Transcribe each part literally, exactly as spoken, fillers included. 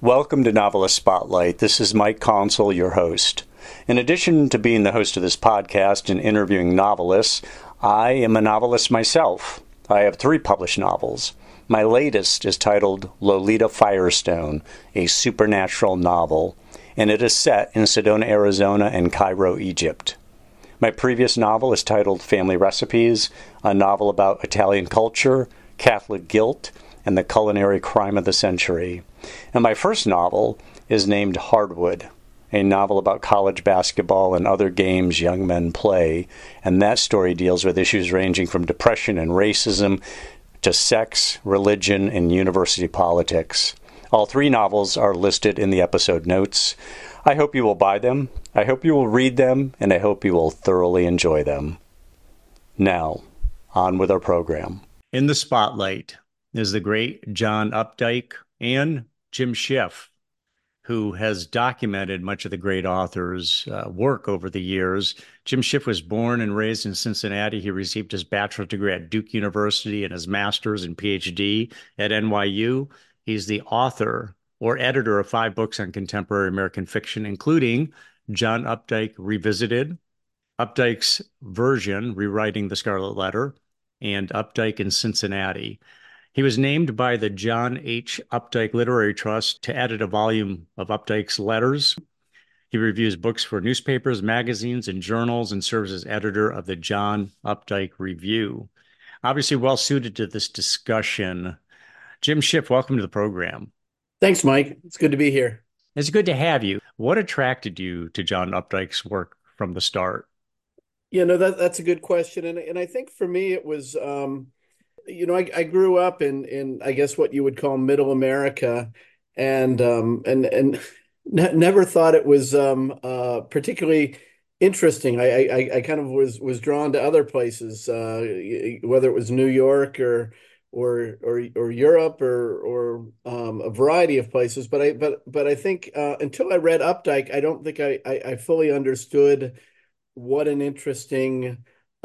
Welcome to Novelist Spotlight. This is Mike Consul, your host. In addition to being the host of this podcast and interviewing novelists, I am a novelist myself. I have three published novels. My latest is titled Lolita Firestone, a supernatural novel, and it is set in Sedona, Arizona and Cairo, Egypt. My previous novel is titled Family Recipes, a novel about Italian culture, Catholic guilt, and the culinary crime of the century. And my first novel is named Hardwood, a novel about college basketball and other games young men play. And that story deals with issues ranging from depression and racism to sex, religion, and university politics. All three novels are listed in the episode notes. I hope you will buy them, I hope you will read them, and I hope you will thoroughly enjoy them. Now, on with our program. In the spotlight is the great John Updike and Jim Schiff, who has documented much of the great author's uh, work over the years. Jim Schiff was born and raised in Cincinnati. He received his bachelor's degree at Duke University and his master's and P H D at N Y U. He's the author or editor of five books on contemporary American fiction, including John Updike Revisited, Updike's Version, Rewriting the Scarlet Letter, and Updike in Cincinnati. He was named by the John H. Updike Literary Trust to edit a volume of Updike's letters. He reviews books for newspapers, magazines, and journals, and serves as editor of the John Updike Review. Obviously well suited to this discussion. Jim Schiff, welcome to the program. Thanks, Mike. It's good to be here. It's good to have you. What attracted you to John Updike's work from the start? You know, that that's a good question. And, and I think for me, it was... Um, You know, I, I grew up in in I guess what you would call middle America, and um, and and ne never thought it was um, uh, particularly interesting. I, I I kind of was was drawn to other places, uh, whether it was New York or or or or Europe or or um, a variety of places. But I but but I think uh, until I read Updike, I don't think I I, I fully understood what an interesting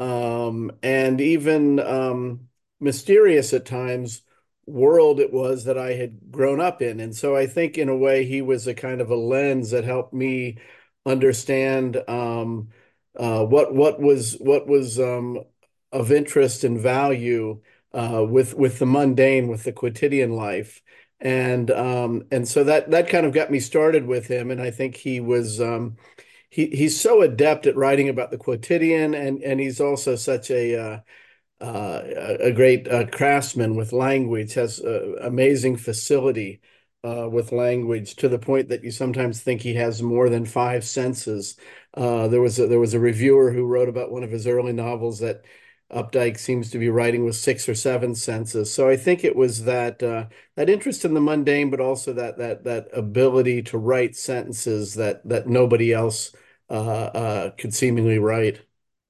um, and even um, mysterious at times world it was that I had grown up in. And so I think in a way he was a kind of a lens that helped me understand um, uh, what what was what was um, of interest and value uh, with with the mundane, with the quotidian life. And um, and so that that kind of got me started with him. And I think he was um, he he's so adept at writing about the quotidian, and and he's also such a uh, uh, a great uh, craftsman with language, has uh, amazing facility uh, with language to the point that you sometimes think he has more than five senses. Uh, there was a, there was a reviewer who wrote about one of his early novels that Updike seems to be writing with six or seven senses. So I think it was that uh, that interest in the mundane, but also that that that ability to write sentences that that nobody else uh, uh, could seemingly write.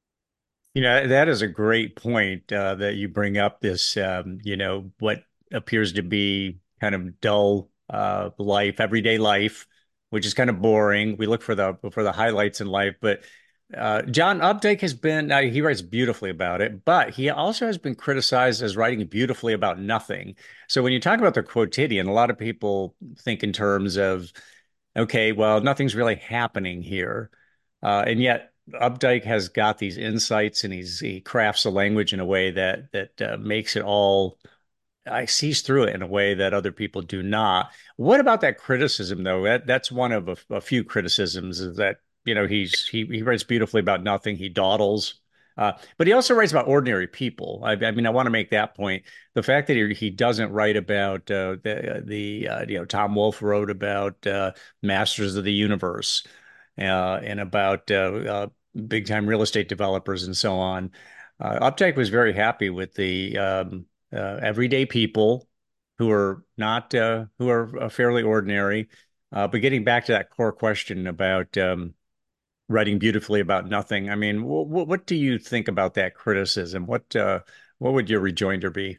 You know, that is a great point uh, that you bring up this, um, you know, what appears to be kind of dull uh, life, everyday life, which is kind of boring. We look for the for the highlights in life, but uh, John Updike has been, uh, he writes beautifully about it, but he also has been criticized as writing beautifully about nothing. So when you talk about the quotidian, a lot of people think in terms of, okay, well, nothing's really happening here. Uh, and yet Updike has got these insights and he's he crafts the language in a way that that uh, makes it all I sees through it in a way that other people do not. What about that criticism though? That that's one of a, a few criticisms is that you know he's he he writes beautifully about nothing. He dawdles. Uh, but he also writes about ordinary people. I, I mean, I want to make that point. The fact that he, he doesn't write about uh, the the uh, you know Tom Wolfe wrote about uh, Masters of the Universe uh, and about uh, uh, big time real estate developers and so on. Uh, Updike was very happy with the um, uh, everyday people who are not uh, who are uh, fairly ordinary. Uh, but getting back to that core question about um, writing beautifully about nothing, I mean, wh wh what do you think about that criticism? What uh, what would your rejoinder be?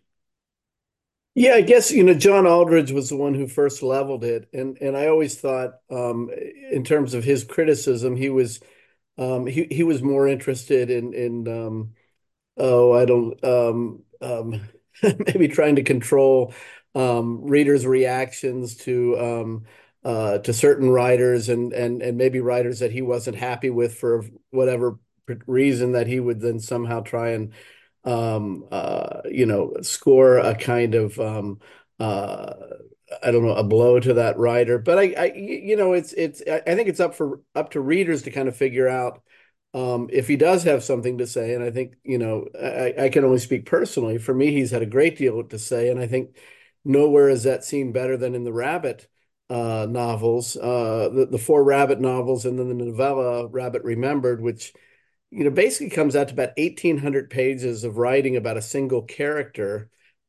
Yeah, I guess, you know, John Aldridge was the one who first leveled it. And and I always thought um in terms of his criticism, he was um he he was more interested in in um oh, I don't um um maybe trying to control um, readers' reactions to um, uh, to certain writers, and and and maybe writers that he wasn't happy with for whatever reason, that he would then somehow try and um, uh, you know, score a kind of um, uh, I don't know, a blow to that writer. But I, I you know, it's it's I think it's up for up to readers to kind of figure out um, if he does have something to say. And I think, you know, I, I can only speak personally. For me, he's had a great deal to say, and I think nowhere is that seen better than in the Rabbit uh, novels, uh, the the four Rabbit novels, and then the novella Rabbit Remembered, which, you know, basically comes out to about eighteen hundred pages of writing about a single character.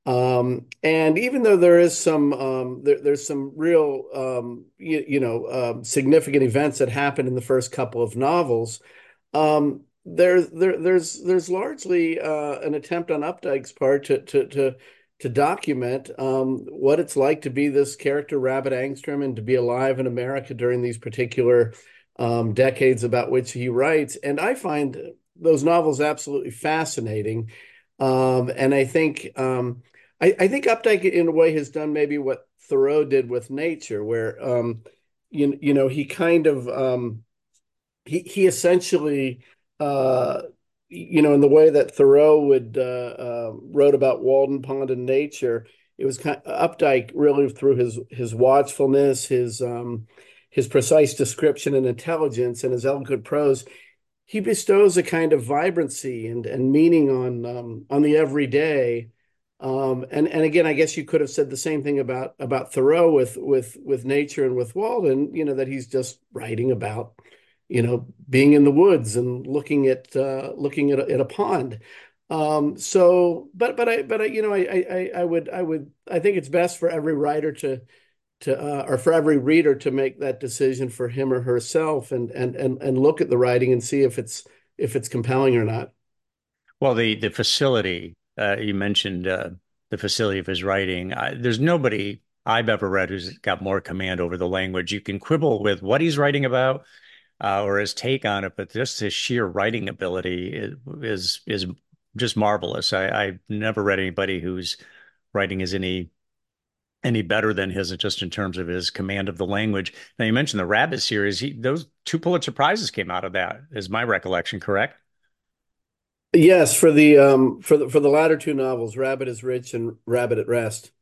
Um, and even though there is some, um, there, there's some real, um, you, you know, um, significant events that happen in the first couple of novels, um, there, there, there's, there's largely uh, an attempt on Updike's part to, to, to, to document um, what it's like to be this character, Rabbit Angstrom, and to be alive in America during these particular um, decades about which he writes. And I find those novels absolutely fascinating. Um, and I think um, I, I think Updike, in a way, has done maybe what Thoreau did with Nature, where um, you you know, he kind of um, he he essentially uh, you know, in the way that Thoreau would uh, uh, wrote about Walden Pond and Nature, it was kind of, Updike really, through his his watchfulness, his um, his precise description and intelligence, and his eloquent prose, he bestows a kind of vibrancy and and meaning on um, on the everyday. Um, and and again, I guess you could have said the same thing about about Thoreau with with with Nature and with Walden. You know, that he's just writing about, you know, being in the woods and looking at uh, looking at a, at a pond. Um, so, but but I but I you know, I I I would I would I think it's best for every writer to to uh, or for every reader to make that decision for him or herself, and and and and look at the writing and see if it's if it's compelling or not. Well, the the facility uh, you mentioned, uh, the facility of his writing. I, there's nobody I've ever read who's got more command over the language. You can quibble with what he's writing about uh, or his take on it, but just his sheer writing ability is is, is just marvelous. I, I've never read anybody whose writing is any any better than his, just in terms of his command of the language. Now, you mentioned the Rabbit series. He, those two Pulitzer Prizes came out of that, is my recollection correct? Yes, for the um for the for the latter two novels, Rabbit is Rich and Rabbit at Rest.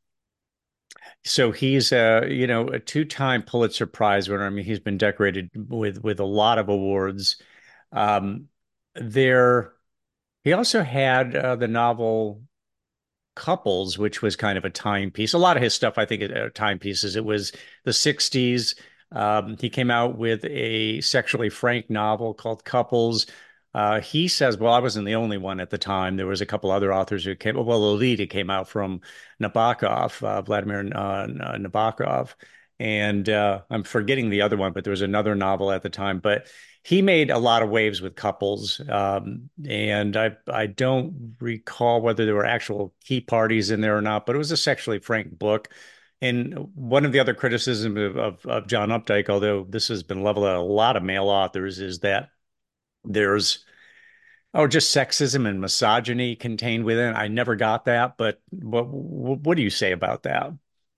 So he's a, you know, a two-time Pulitzer Prize winner. I mean, he's been decorated with with a lot of awards. Um, there, he also had uh, the novel Couples, which was kind of a timepiece. A lot of his stuff, I think, are timepieces. It was the sixties. Um, he came out with a sexually frank novel called Couples. Uh, he says, well, I wasn't the only one at the time. There was a couple other authors who came. Well, Lolita came out from Nabokov, uh, Vladimir uh, Nabokov, and uh, I'm forgetting the other one, but there was another novel at the time. But he made a lot of waves with Couples, um, and I I don't recall whether there were actual key parties in there or not, but it was a sexually frank book. And one of the other criticisms of, of, of John Updike, although this has been leveled at a lot of male authors, is that there's oh just sexism and misogyny contained within. I never got that, but what what do you say about that?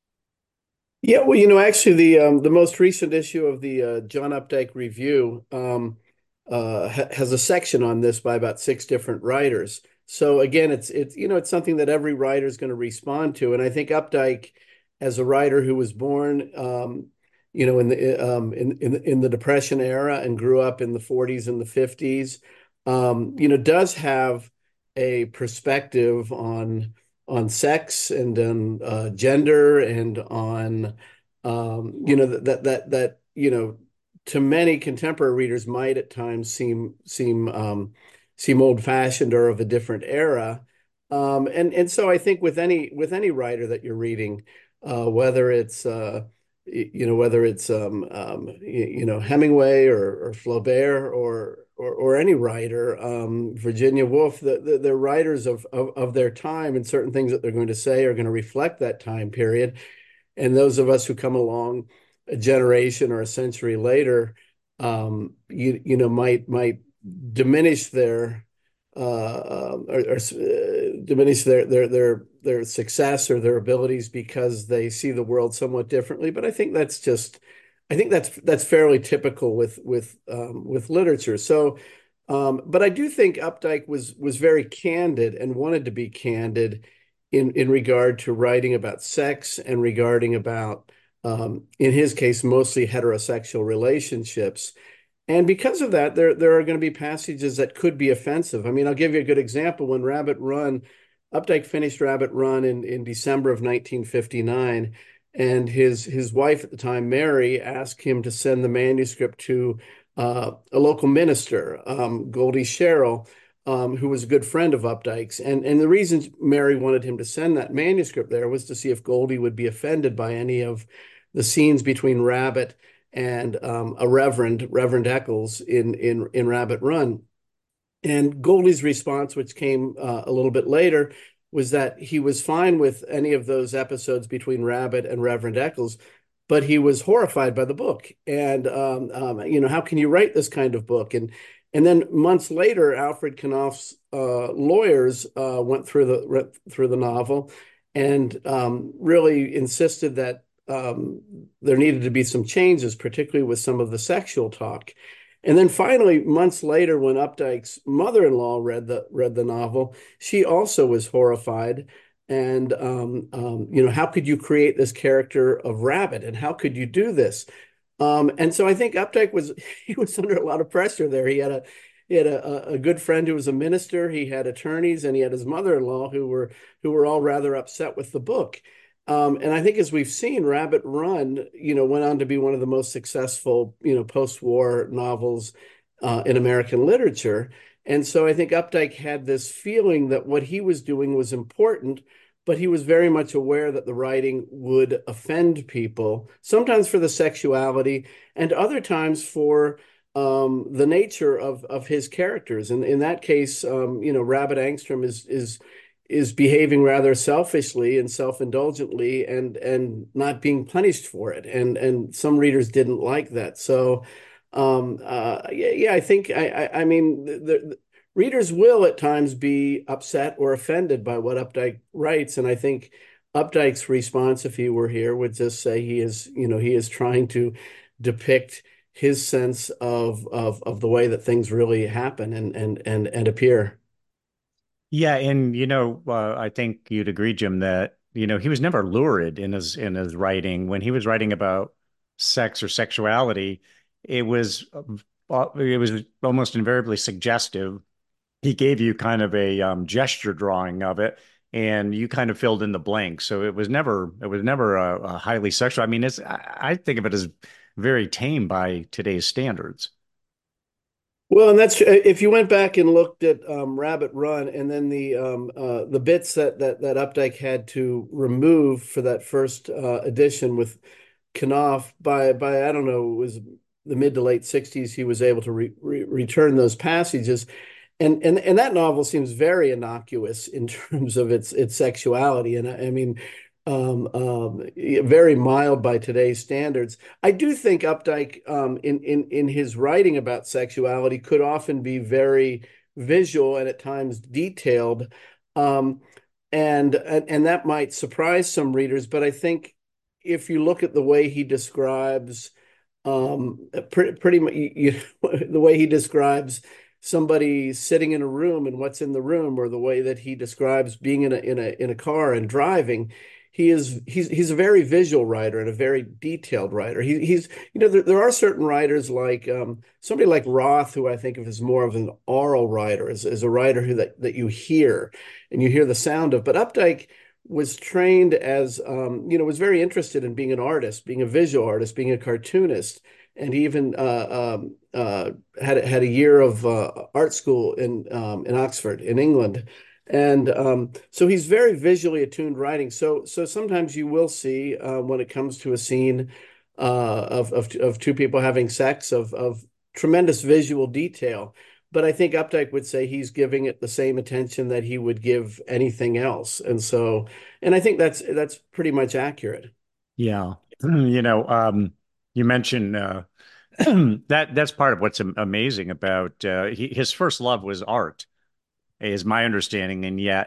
Yeah, well, you know, actually, the um, the most recent issue of the uh, John Updike Review um, uh, ha has a section on this by about six different writers. So again, it's it's you know, it's something that every writer is going to respond to, and I think Updike, as a writer who was born, um, you know, in the um, in in in the Depression era and grew up in the forties and the fifties, um, you know, does have a perspective on on sex and on uh, gender and on um, you know, that that that you know, to many contemporary readers might at times seem seem um, seem old-fashioned or of a different era. Um, and and so I think with any with any writer that you're reading, uh, whether it's uh, you know, whether it's um, um, you, you know, Hemingway or, or Flaubert or or, or any writer, um, Virginia Woolf, the, the, they're writers of, of, of their time, and certain things that they're going to say are going to reflect that time period. And those of us who come along a generation or a century later, um, you you know, might might diminish their uh, or, or uh, diminish their their their their success or their abilities because they see the world somewhat differently. But I think that's just, I think that's that's fairly typical with with um, with literature. So, um, but I do think Updike was was very candid and wanted to be candid in in regard to writing about sex and regarding about, um, in his case, mostly heterosexual relationships. And because of that, there there are going to be passages that could be offensive. I mean, I'll give you a good example. When Rabbit Run, Updike finished Rabbit Run in, in December of nineteen fifty-nine, and his his wife at the time, Mary, asked him to send the manuscript to uh, a local minister, um, Goldie Sherrill, um, who was a good friend of Updike's. And and the reason Mary wanted him to send that manuscript there was to see if Goldie would be offended by any of the scenes between Rabbit and um, a reverend, Reverend Eccles, in in in Rabbit Run. And Goldie's response, which came uh, a little bit later, was that he was fine with any of those episodes between Rabbit and Reverend Eccles, but he was horrified by the book. And um, um, you know, how can you write this kind of book? And and then months later, Alfred Knopf's uh, lawyers uh, went through the through the novel and um, really insisted that um, there needed to be some changes, particularly with some of the sexual talk. And then finally, months later, when Updike's mother-in-law read the read the novel, she also was horrified. And um, um, you know, how could you create this character of Rabbit, and how could you do this? Um, and so I think Updike was he was under a lot of pressure there. He had a he had a, a good friend who was a minister. He had attorneys, and he had his mother-in-law who were who were all rather upset with the book. Um, and I think as we've seen, Rabbit Run, you know, went on to be one of the most successful, you know, post-war novels uh, in American literature. And so I think Updike had this feeling that what he was doing was important, but he was very much aware that the writing would offend people, sometimes for the sexuality, and other times for um, the nature of of his characters. And in that case, um, you know, Rabbit Angstrom is is is behaving rather selfishly and self-indulgently and and not being punished for it. And and some readers didn't like that. So um uh yeah, yeah I think I I, I mean the, the readers will at times be upset or offended by what Updike writes. And I think Updike's response, if he were here, would just say he is, you know, he is trying to depict his sense of of of the way that things really happen and and and and appear. Yeah, and you know, uh, I think you'd agree, Jim, that you know he was never lurid in his in his writing. When he was writing about sex or sexuality, it was uh, it was almost invariably suggestive. He gave you kind of a um, gesture drawing of it, and you kind of filled in the blanks. So it was never it was never a, a highly sexual. I mean, it's I, I think of it as very tame by today's standards. Well, and that's if you went back and looked at um, Rabbit Run, and then the um, uh, the bits that that that Updike had to remove for that first uh, edition with Knopf by by I don't know, it was the mid to late sixties. He was able to re re return those passages, and and and that novel seems very innocuous in terms of its its sexuality. And I, I mean, um, um, very mild by today's standards. I do think Updike, um, in in in his writing about sexuality, could often be very visual and at times detailed, um, and, and and that might surprise some readers. But I think if you look at the way he describes, um, pretty pretty much you, you, the way he describes somebody sitting in a room and what's in the room, or the way that he describes being in a in a in a car and driving, he is he's he's a very visual writer and a very detailed writer. He, he's you know there, there are certain writers like um, somebody like Roth, who I think of as more of an oral writer, as, as a writer who that that you hear and you hear the sound of. But Updike was trained as um, you know was very interested in being an artist, being a visual artist, being a cartoonist, and he even uh, um, uh, had had a year of uh, art school in um, in Oxford, in England. And um, so he's very visually attuned writing. So so sometimes you will see uh, when it comes to a scene uh, of, of of two people having sex of of tremendous visual detail. But I think Updike would say he's giving it the same attention that he would give anything else. And so, and I think that's that's pretty much accurate. Yeah. You know, um, you mentioned uh, that that's part of what's am- amazing about uh, he, his first love was art, is my understanding, and yet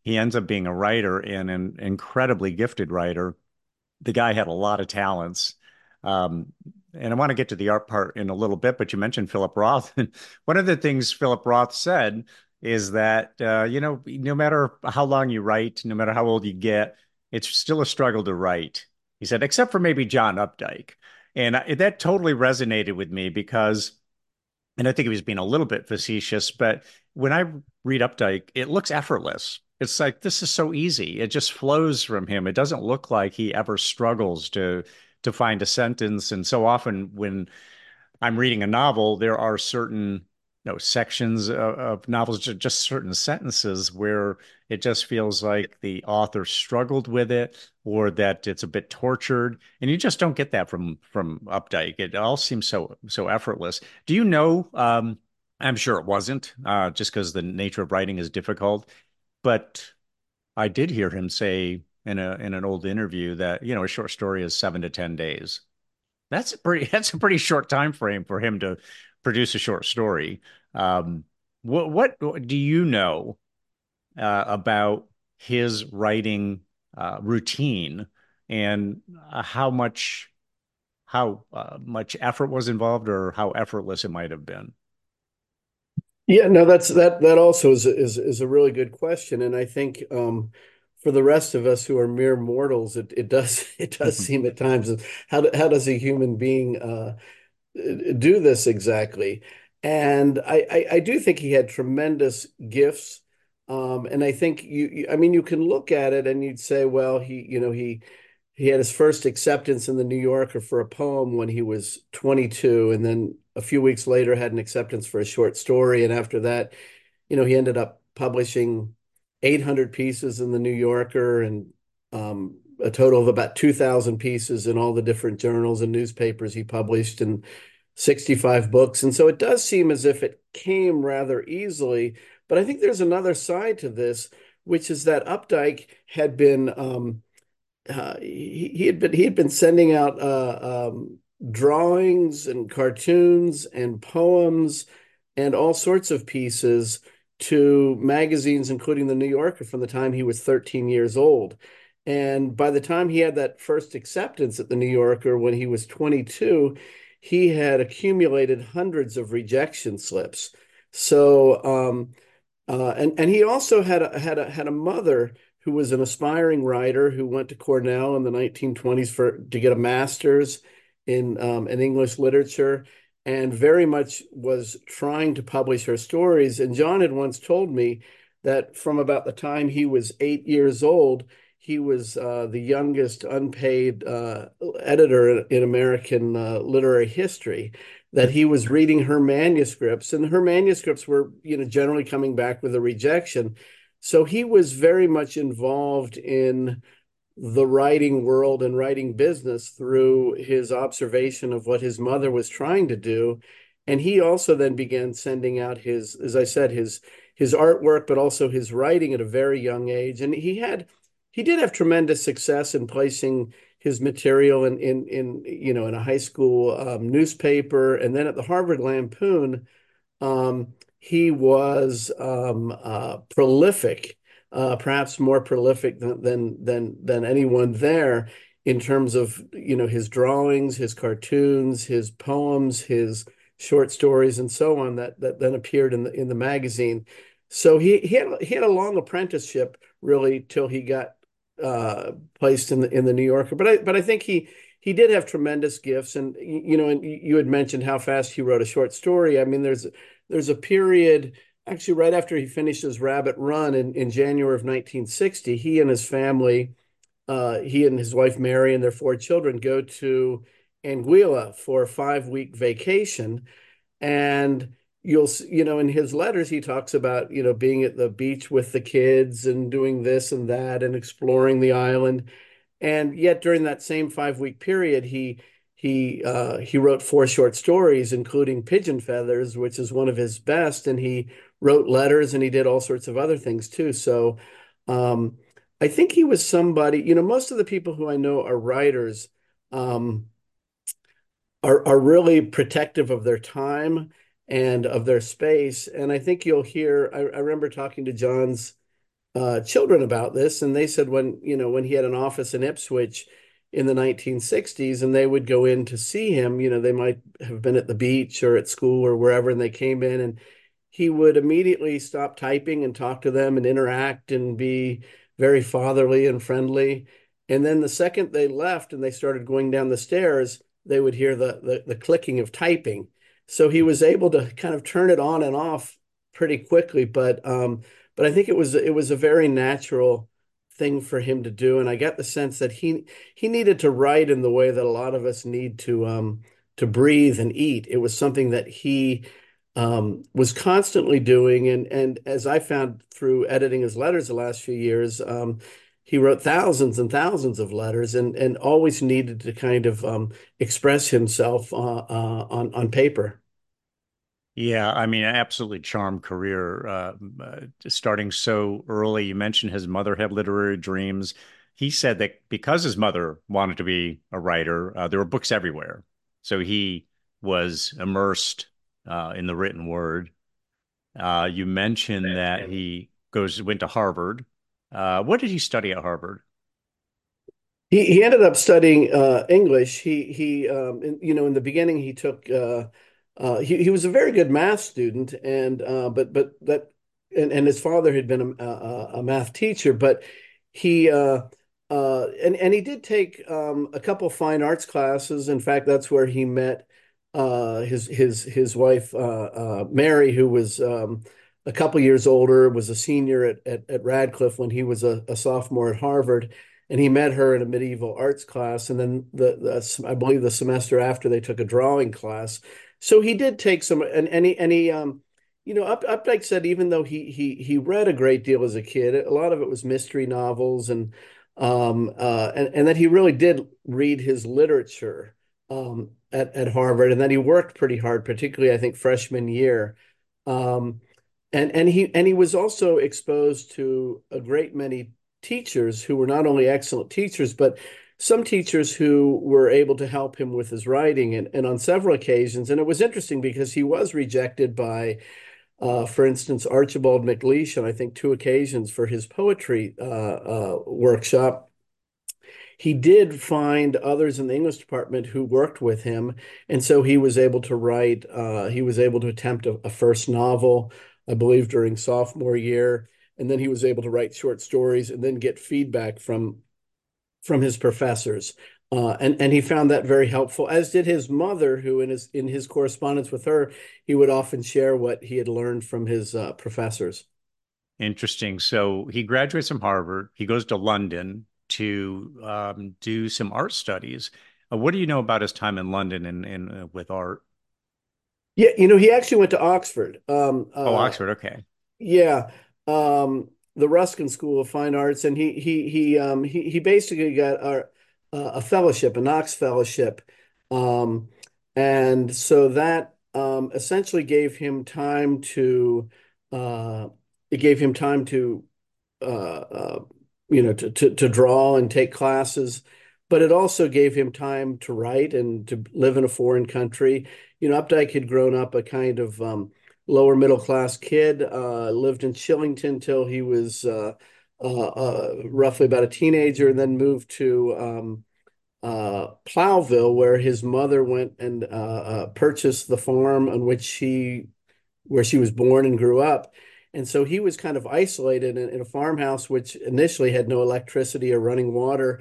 he ends up being a writer and an incredibly gifted writer. The guy had a lot of talents. Um, and I want to get to the art part in a little bit, but you mentioned Philip Roth. And one of the things Philip Roth said is that, uh, you know, no matter how long you write, no matter how old you get, it's still a struggle to write. He said, except for maybe John Updike. And I, that totally resonated with me because, and I think he was being a little bit facetious, but when I read Updike, it looks effortless. It's like this is so easy. It just flows from him. It doesn't look like he ever struggles to to find a sentence. And so often when I'm reading a novel, there are certain you know sections of, of novels, ju- just certain sentences where it just feels like the author struggled with it or that it's a bit tortured. And you just don't get that from from Updike. It all seems so so effortless. Do you know, um, I'm sure it wasn't, uh, just because the nature of writing is difficult, but I did hear him say in a in an old interview that, you know, a short story is seven to ten days. That's a pretty that's a pretty short time frame for him to produce a short story. Um, what what do you know uh, about his writing uh, routine and uh, how much how uh, much effort was involved or how effortless it might have been? Yeah, no, that's that that also is is is a really good question, and I think um, for the rest of us who are mere mortals, it it does it does seem at times how do, how does a human being uh, do this exactly? And I, I I do think he had tremendous gifts, um, and I think you, you I mean you can look at it and you'd say, well, he you know he he had his first acceptance in the New Yorker for a poem when he was twenty-two, and then a few weeks later had an acceptance for a short story. And after that, you know, he ended up publishing eight hundred pieces in the New Yorker and um, a total of about two thousand pieces in all the different journals and newspapers he published and sixty-five books. And so it does seem as if it came rather easily. But I think there's another side to this, which is that Updike had been um, uh, he, he had been he had been sending out uh, um, drawings and cartoons and poems and all sorts of pieces to magazines, including the New Yorker, from the time he was thirteen years old. And by the time he had that first acceptance at the New Yorker when he was twenty-two, he had accumulated hundreds of rejection slips. So, um, uh, and and he also had a, had a had a mother who was an aspiring writer who went to Cornell in the nineteen twenties for to get a master's in um, in English literature, and very much was trying to publish her stories. And John had once told me that from about the time he was eight years old, he was uh, the youngest unpaid uh, editor in American uh, literary history, that he was reading her manuscripts, and her manuscripts were, you know, generally coming back with a rejection. So he was very much involved in the writing world and writing business through his observation of what his mother was trying to do. And he also then began sending out his, as I said, his his artwork, but also his writing at a very young age. And he had he did have tremendous success in placing his material in in in you know in a high school um, newspaper, and then at the Harvard Lampoon. Um, he was um, uh, prolific, uh, perhaps more prolific than, than than than anyone there in terms of you know his drawings, his cartoons, his poems, his short stories, and so on that that then appeared in the in the magazine. So he he had he had a long apprenticeship really till he got uh, placed in the in the New Yorker. But I but I think he he did have tremendous gifts, and you know, and you had mentioned how fast he wrote a short story. I mean, there's there's a period actually right after he finishes Rabbit Run in, in January of nineteen sixty, he and his family, uh, he and his wife Mary and their four children go to Anguilla for a five week vacation. And you'll, you know, in his letters, he talks about, you know, being at the beach with the kids and doing this and that and exploring the island. And yet during that same five week period, he he uh, he wrote four short stories, including Pigeon Feathers, which is one of his best. And he wrote letters and he did all sorts of other things too. So um, I think he was somebody, you know, most of the people who I know are writers um, are are really protective of their time and of their space. And I think you'll hear, I, I remember talking to John's uh, children about this, and they said when, you know, when he had an office in Ipswich in the nineteen sixties, and they would go in to see him, you know, they might have been at the beach or at school or wherever, and they came in, and he would immediately stop typing and talk to them and interact and be very fatherly and friendly. And then the second they left and they started going down the stairs, they would hear the the, the clicking of typing. So he was able to kind of turn it on and off pretty quickly, but um, but I think it was it was a very natural thing for him to do, and I got the sense that he he needed to write in the way that a lot of us need to um, to breathe and eat. It was something that he um, was constantly doing, and and as I found through editing his letters the last few years, um, he wrote thousands and thousands of letters, and and always needed to kind of um, express himself uh, uh, on on paper. Yeah, I mean, absolutely charmed career, uh, uh, starting so early. You mentioned his mother had literary dreams. He said that because his mother wanted to be a writer, uh, there were books everywhere. So he was immersed uh, in the written word. Uh, you mentioned that he goes went to Harvard. Uh, what did he study at Harvard? He he ended up studying uh, English. He he um, in, you know, in the beginning he took uh, uh, he he was a very good math student, and uh, but but that and, and his father had been a, a, a math teacher, but he uh, uh, and and he did take um, a couple fine arts classes. In fact, that's where he met uh, his his his wife uh, uh, Mary, who was um, a couple years older, was a senior at at, at Radcliffe when he was a, a sophomore at Harvard, and he met her in a medieval arts class, and then the, the I believe the semester after they took a drawing class. So he did take some, and and he, and he um you know, Up, Updike said even though he he he read a great deal as a kid, a lot of it was mystery novels, and um uh and, and that he really did read his literature um at, at Harvard, and that he worked pretty hard, particularly I think freshman year. Um and and he and he was also exposed to a great many teachers who were not only excellent teachers, but some teachers who were able to help him with his writing. And, and on several occasions, and it was interesting because he was rejected by, uh, for instance, Archibald MacLeish on I think two occasions for his poetry uh, uh, workshop. He did find others in the English department who worked with him, and so he was able to write. Uh, he was able to attempt a, a first novel, I believe, during sophomore year, and then he was able to write short stories and then get feedback from from his professors. Uh, and and he found that very helpful, as did his mother, who in his in his correspondence with her, he would often share what he had learned from his uh, professors. Interesting. So he graduates from Harvard. He goes to London to um, do some art studies. Uh, what do you know about his time in London and, and uh, with art? Yeah, you know, he actually went to Oxford. Um, Oh, uh, Oxford. Okay. Yeah, um, the Ruskin School of Fine Arts, and he he he um, he he basically got a, a fellowship, a Knox Fellowship, um, and so that um, essentially gave him time to uh, it gave him time to uh, uh, you know, to, to to draw and take classes, but it also gave him time to write and to live in a foreign country. You know, Updike had grown up a kind of um, lower middle class kid, uh, lived in Chillington till he was uh, uh, uh, roughly about a teenager, and then moved to um, uh, Plowville, where his mother went and uh, uh, purchased the farm on which he where she was born and grew up. And so he was kind of isolated in, in a farmhouse, which initially had no electricity or running water,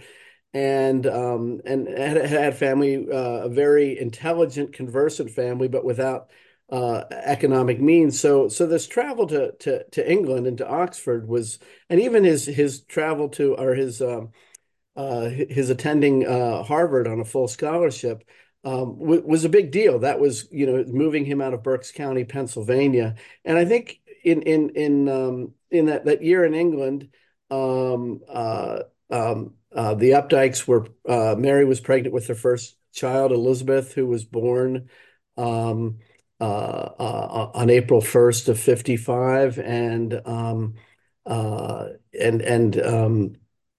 and um, and had, had family, uh, a very intelligent, conversant family, but without uh, economic means. So so this travel to to to England and to Oxford was, and even his his travel to or his um, uh, his attending uh, Harvard on a full scholarship um, w was a big deal. That was, you know, moving him out of Berks County, Pennsylvania. And I think in in in um, in that that year in England, um, uh, um, uh, the Updikes were uh, Mary was pregnant with their first child, Elizabeth, who was born um, uh, uh, on April first of fifty-five, and um, uh, and and um,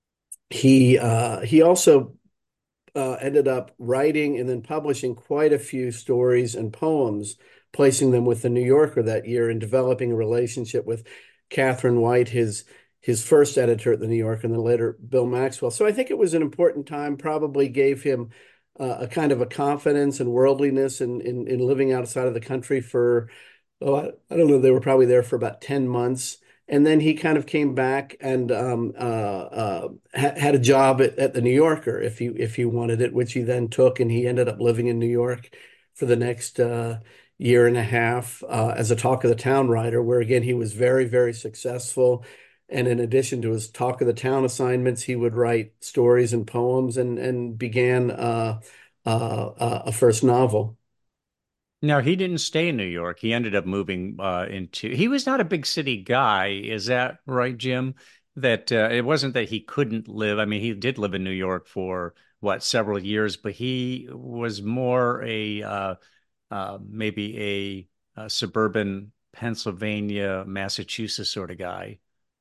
he uh, he also uh, ended up writing and then publishing quite a few stories and poems, placing them with the New Yorker that year and developing a relationship with Catherine White, his his first editor at the New Yorker, and then later Bill Maxwell. So I think it was an important time, probably gave him uh, a kind of a confidence and worldliness in, in in living outside of the country for, oh, I, I don't know, they were probably there for about ten months. And then he kind of came back and um, uh, uh, ha had a job at, at the New Yorker if he if he wanted it, which he then took, and he ended up living in New York for the next uh, year and a half uh, as a Talk of the Town writer, where again he was very, very successful. And in addition to his Talk of the Town assignments, he would write stories and poems, and and began uh, uh, uh, a first novel. Now, he didn't stay in New York. He ended up moving uh, into, he was not a big city guy. Is that right, Jim? That uh, it wasn't that he couldn't live. I mean, he did live in New York for what, several years, but he was more a uh, uh, maybe a, a suburban Pennsylvania, Massachusetts sort of guy.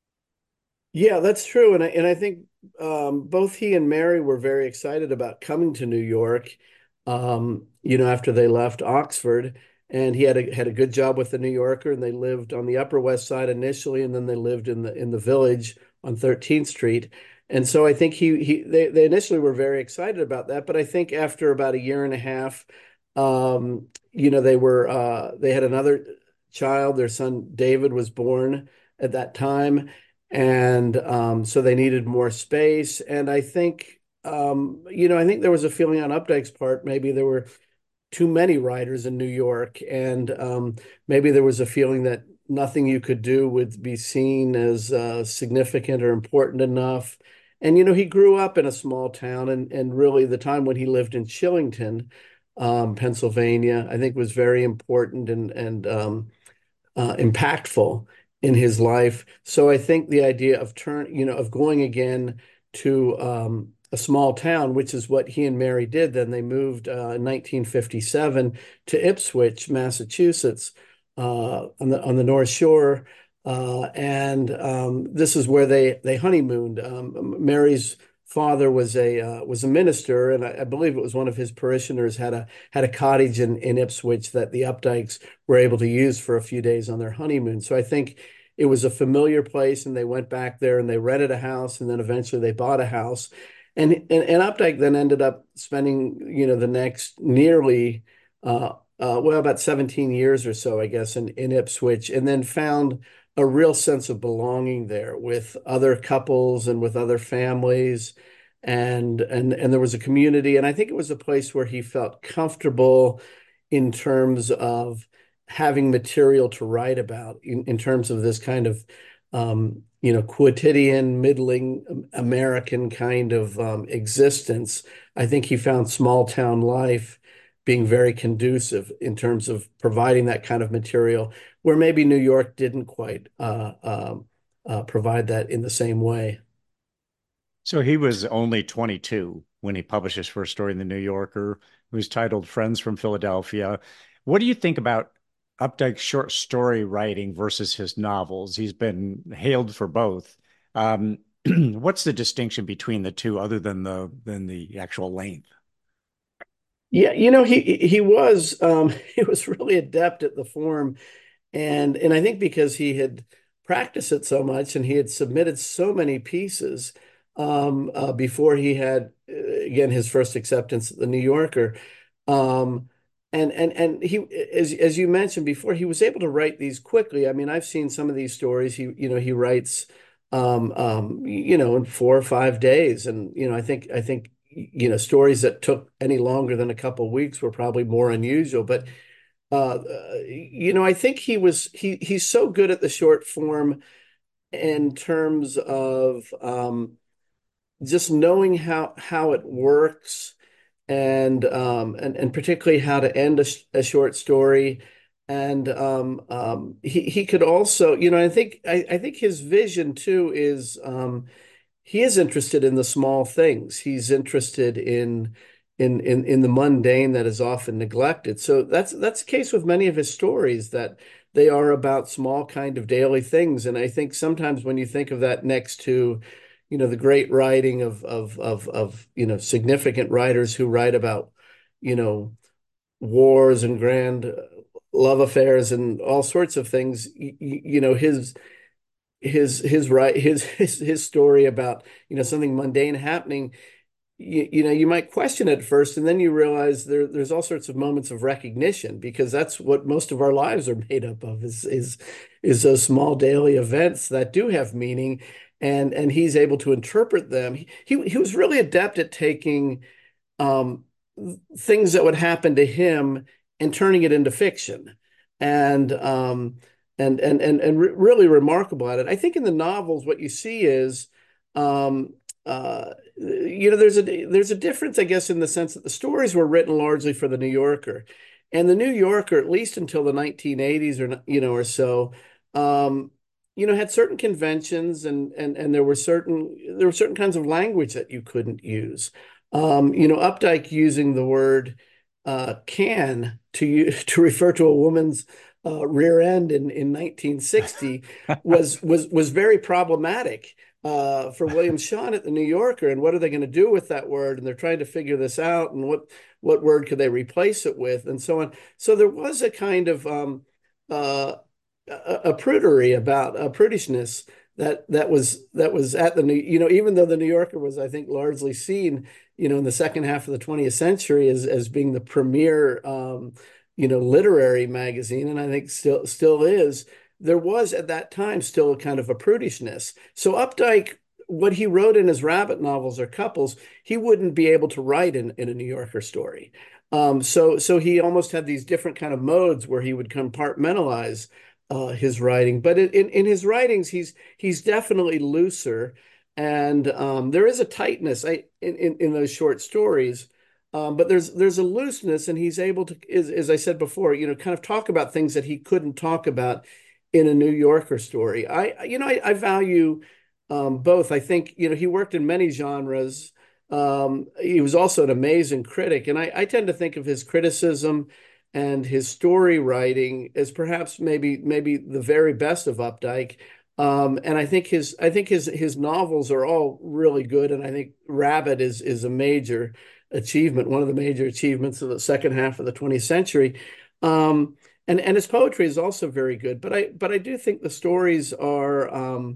Yeah, that's true. And I and I think um, both he and Mary were very excited about coming to New York, um, you know, after they left Oxford. And he had a had a good job with the New Yorker, and they lived on the Upper West Side initially, and then they lived in the in the Village on thirteenth Street. And so I think he he they, they initially were very excited about that, but I think after about a year and a half, um, you know, they were uh, they had another child. Their son David was born at that time, and um, so they needed more space. And I think, um, you know, I think there was a feeling on Updike's part, maybe there were too many writers in New York, and um, maybe there was a feeling that nothing you could do would be seen as uh, significant or important enough. And you know, he grew up in a small town, and and really the time when he lived in Shillington, um, Pennsylvania, I think was very important and and um, uh, impactful in his life. So I think the idea of turn, you know, of going again to um, a small town, which is what he and Mary did. Then they moved uh, in nineteen fifty-seven to Ipswich, Massachusetts, uh, on the on the North Shore. Uh, and um, this is where they they honeymooned. Um, Mary's father was a uh, was a minister, and I, I believe it was one of his parishioners had a had a cottage in in Ipswich that the Updikes were able to use for a few days on their honeymoon. So I think it was a familiar place, and they went back there and they rented a house, and then eventually they bought a house. And and, and Updike then ended up spending, you know, the next nearly uh, uh, well, about seventeen years or so, I guess, in, in Ipswich, and then found a real sense of belonging there with other couples and with other families. And and and there was a community, and I think it was a place where he felt comfortable in terms of having material to write about, in, in terms of this kind of um, you know, quotidian, middling American kind of um, existence. I think he found small town life being very conducive in terms of providing that kind of material, where maybe New York didn't quite uh, um, uh, provide that in the same way. So he was only twenty-two when he published his first story in the New Yorker. It was titled Friends from Philadelphia. What do you think about Updike's short story writing versus his novels? He's been hailed for both. Um, what's the distinction between the two other than the than the actual length? Yeah, you know, he he was um, he was really adept at the form. And and I think because he had practiced it so much and he had submitted so many pieces um, uh, before he had uh, again his first acceptance at the New Yorker, um, and and and he, as as you mentioned before, he was able to write these quickly. I mean, I've seen some of these stories. He you know he writes um, um, you know in four or five days, and you know I think I think you know stories that took any longer than a couple of weeks were probably more unusual, but uh, you know, I think he was he he's so good at the short form in terms of um, just knowing how how it works, and um, and and particularly how to end a, a short story. And um, um, he he could also, you know, I think I, I think his vision too is um, he is interested in the small things. He's interested in in in in the mundane that is often neglected. So that's that's the case with many of his stories, that they are about small kind of daily things. And I think sometimes when you think of that next to, you know, the great writing of of of of you know significant writers who write about, you know, wars and grand love affairs and all sorts of things, you, you know, his his his right his his his story about, you know, something mundane happening, you, you know, you might question it at first, and then you realize there there's all sorts of moments of recognition, because that's what most of our lives are made up of, is is is those small daily events that do have meaning, and and he's able to interpret them. He he, he was really adept at taking um, things that would happen to him and turning it into fiction, and um, and and and and re really remarkable at it. I think in the novels, what you see is, um, uh, you know, there's a there's a difference, I guess, in the sense that the stories were written largely for the New Yorker, and the New Yorker, at least until the nineteen eighties or you know or so. Um, you know, had certain conventions, and and and there were certain there were certain kinds of language that you couldn't use. Um, you know, Updike using the word uh, "can" to use, to refer to a woman's uh, rear end in in nineteen sixty was was was very problematic uh, for William Shawn at the New Yorker. And what are they going to do with that word? And they're trying to figure this out. And what what word could they replace it with, and so on. So there was a kind of um, uh, a, a prudery about a prudishness that that was that was at the New, you know, even though the New Yorker was, I think, largely seen, you know, in the second half of the twentieth century as as being the premier, um, you know, literary magazine, and I think still still is. There was at that time still a kind of a prudishness. So Updike, what he wrote in his rabbit novels or couples, he wouldn't be able to write in in a New Yorker story. Um, so so he almost had these different kind of modes where he would compartmentalize uh, his writing. But in, in, in his writings, he's he's definitely looser, and um, there is a tightness I, in, in in those short stories. Um, but there's there's a looseness, and he's able to, as, as I said before, you know, kind of talk about things that he couldn't talk about in a New Yorker story. I, you know, I, I value um, both. I think, you know, he worked in many genres. Um, he was also an amazing critic, and I, I tend to think of his criticism and his story writing as perhaps maybe maybe the very best of Updike. Um, and I think his I think his his novels are all really good, and I think Rabbit is is a major achievement, one of the major achievements of the second half of the twentieth century. Um, and and his poetry is also very good, but I but I do think the stories are, um,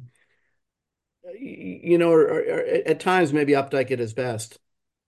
you know, are, are, are at times maybe Updike at his best.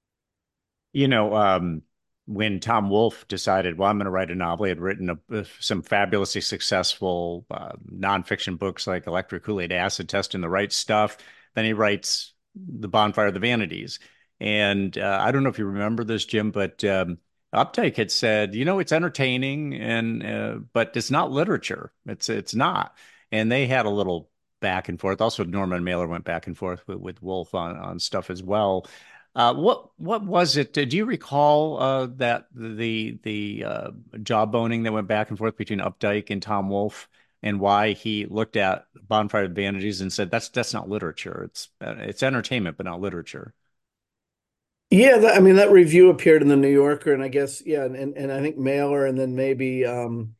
You know, um, when Tom Wolfe decided, well, I'm going to write a novel, he had written a, some fabulously successful uh, nonfiction books like Electric Kool-Aid Acid Test and The Right Stuff. Then he writes The Bonfire of the Vanities. And uh, I don't know if you remember this, Jim, but um, Updike had said, you know, it's entertaining, and uh, but it's not literature. It's it's not. And they had a little back and forth. Also, Norman Mailer went back and forth with, with Wolfe on on stuff as well. Uh, what what was it? Do you recall uh, that the the uh, jawboning that went back and forth between Updike and Tom Wolfe, and why he looked at Bonfire of Vanities and said that's that's not literature. It's uh, it's entertainment, but not literature. Yeah, that, I mean, that review appeared in the New Yorker, and I guess, yeah, and and, and I think Mailer, and then maybe um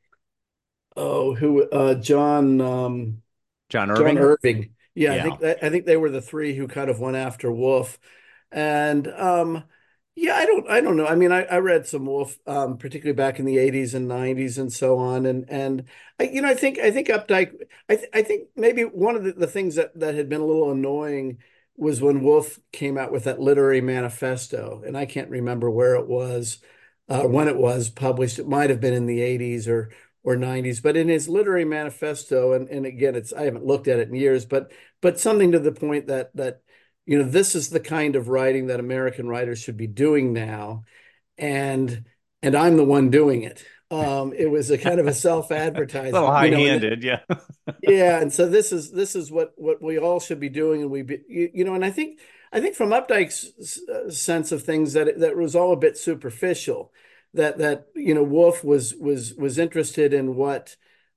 oh, who uh John um John John Irving? Irving. Yeah, I Yeah. think that I think they were the three who kind of went after Wolf. And um yeah, I don't I don't know. I mean, I, I read some Wolf, um, particularly back in the eighties and nineties and so on. And and I, you know, I think I think Updike, I th I think maybe one of the, the things that, that had been a little annoying was when Wolf came out with that literary manifesto. And I can't remember where it was, uh, when it was published. It might have been in the eighties or or nineties, but in his literary manifesto, and, and again, it's I haven't looked at it in years, but but something to the point that that you know, this is the kind of writing that American writers should be doing now, and and I'm the one doing it. Um, it was a kind of a A little self-advertisement, you know, and high-handed, yeah. yeah, and so this is this is what what we all should be doing, and we be, you, you know, and I think I think from Updike's uh, sense of things, that it, that it was all a bit superficial, that that you know Wolf was was was interested in what,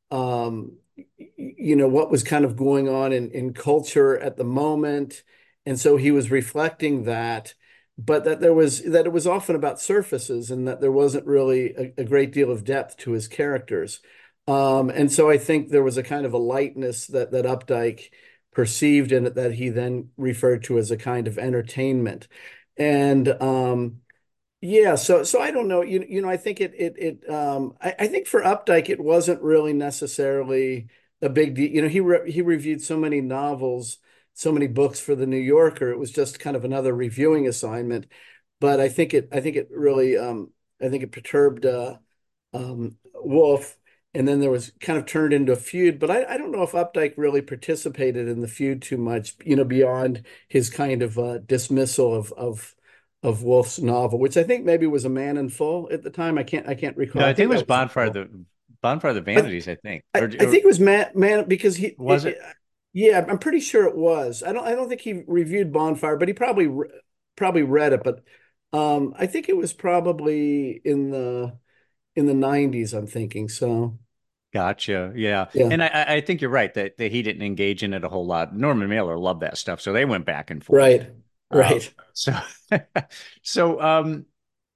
um you know, what was kind of going on in in culture at the moment, and so he was reflecting that, but that there was that it was often about surfaces, and that there wasn't really a, a great deal of depth to his characters. Um, and so I think there was a kind of a lightness that that Updike perceived in it, that he then referred to as a kind of entertainment. And um, yeah, so so I don't know. You you know, I think it it it um I, I think for Updike it wasn't really necessarily a big deal. You know, he re he reviewed so many novels, so many books for the New Yorker. It was just kind of another reviewing assignment. But I think it I think it really um I think it perturbed uh um Wolf, and then there was kind of turned into a feud. But I, I don't know if Updike really participated in the feud too much, you know, beyond his kind of uh, dismissal of of of Wolf's novel, which I think maybe was A Man in Full at the time. I can't I can't recall. No, I I think think it was that was Bonfire Full. the Bonfire of the But Vanities, I think. I, Or, I or think it was Man Man because he was it, it? it- yeah, I'm pretty sure it was. I don't I don't think he reviewed Bonfire, but he probably re- probably read it. But um, I think it was probably in the in the nineties, I'm thinking. So Gotcha. Yeah. yeah, And I, I I think you're right that, that he didn't engage in it a whole lot. Norman Mailer loved that stuff. So they went back and forth. right, Uh, right. so, so, um,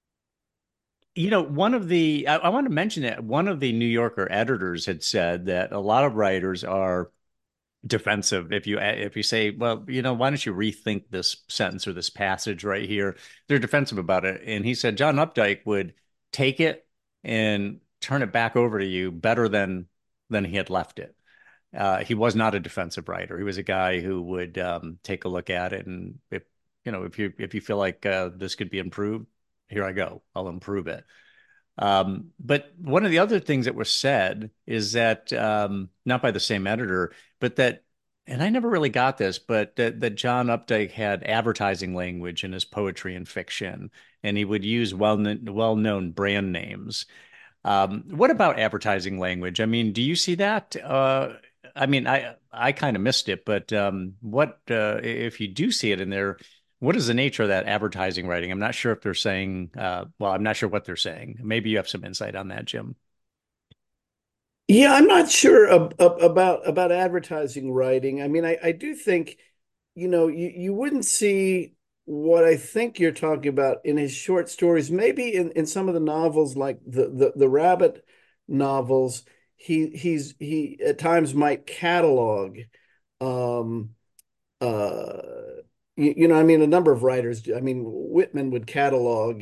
you know, one of the, I, I want to mention that one of the New Yorker editors had said that a lot of writers are defensive if you if you say, well, you know, why don't you rethink this sentence or this passage right here? They're defensive about it. And he said John Updike would take it and turn it back over to you better than than he had left it. Uh, he was not a defensive writer. He was a guy who would um, take a look at it, and if you know, if you if you feel like uh, this could be improved, here I go. I'll improve it. Um, but one of the other things that was said is that um, not by the same editor, but that, and I never really got this, but that, that John Updike had advertising language in his poetry and fiction, and he would use well well-known brand names. Um, what about advertising language? I mean, do you see that? Uh, I mean, I I kind of missed it, but um, what uh, if you do see it in there? What is the nature of that advertising writing? I'm not sure if they're saying, uh, well, I'm not sure what they're saying. Maybe you have some insight on that, Jim. Yeah, I'm not sure ab ab about about advertising writing. I mean, I, I do think, you know, you, you wouldn't see what I think you're talking about in his short stories. Maybe in, in some of the novels, like the, the the Rabbit novels, he he's he at times might catalog um uh you, you know, I mean, a number of writers do. I mean, Whitman would catalog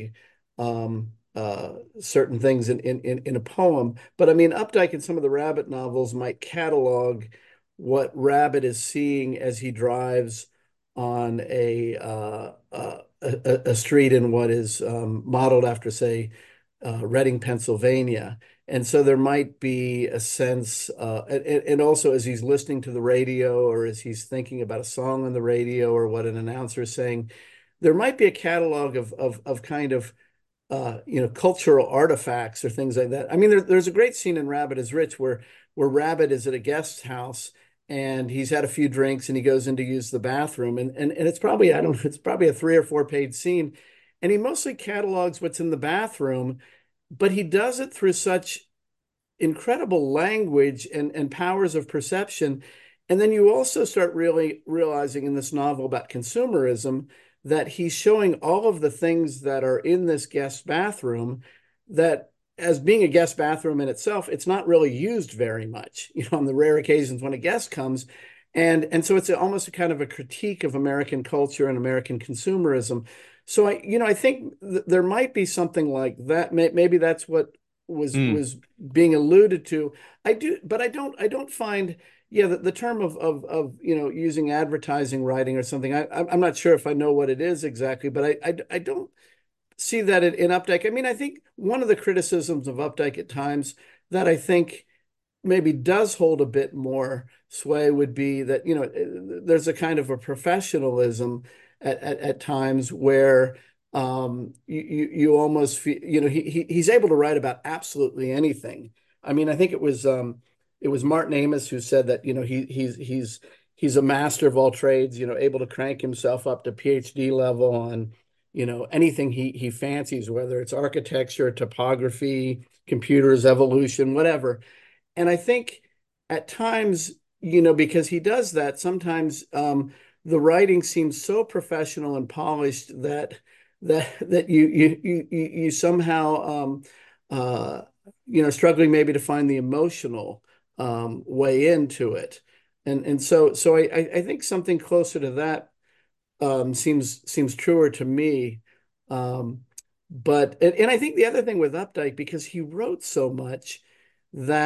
um uh certain things in in in, in a poem, but I mean, Updike in some of the Rabbit novels might catalog what Rabbit is seeing as he drives on a uh, uh a, a street in what is um, modeled after, say, uh, Reading, Pennsylvania. And so there might be a sense, uh, and, and also as he's listening to the radio or as he's thinking about a song on the radio or what an announcer is saying, there might be a catalog of of of kind of uh, you know, cultural artifacts or things like that. I mean, there, there's a great scene in Rabbit is Rich where where Rabbit is at a guest house and he's had a few drinks and he goes in to use the bathroom and and, and it's probably, I don't know, it's probably a three or four page scene, and he mostly catalogs what's in the bathroom, but he does it through such incredible language and, and powers of perception. And then you also start really realizing in this novel about consumerism that he's showing all of the things that are in this guest bathroom that, as being a guest bathroom in itself, it's not really used very much, you know, on the rare occasions when a guest comes. And, and so it's almost a kind of a critique of American culture and American consumerism. So I, you know, I think th there might be something like that. Maybe that's what was Mm. was being alluded to. I do, but I don't I don't find, yeah, the, the term of of of you know, using advertising writing or something. I I'm not sure if I know what it is exactly, but I I, I don't see that in, in Updike. I mean, I think one of the criticisms of Updike at times that I think maybe does hold a bit more sway would be that, you know, there's a kind of a professionalism at, at, at times where um, you, you you almost feel, you know, he, he he's able to write about absolutely anything. I mean, I think it was um, it was Martin Amis who said that, you know, he he's he's he's a master of all trades, you know, able to crank himself up to PhD level on, you know, anything he he fancies, whether it's architecture, topography, computers, evolution, whatever. And I think at times, you know, because he does that, sometimes um, the writing seems so professional and polished that that that you you you you somehow um, uh, you know, struggling maybe to find the emotional um, way into it. And and so so I I think something closer to that um, seems seems truer to me. Um, but and, and I think the other thing with Updike, because he wrote so much that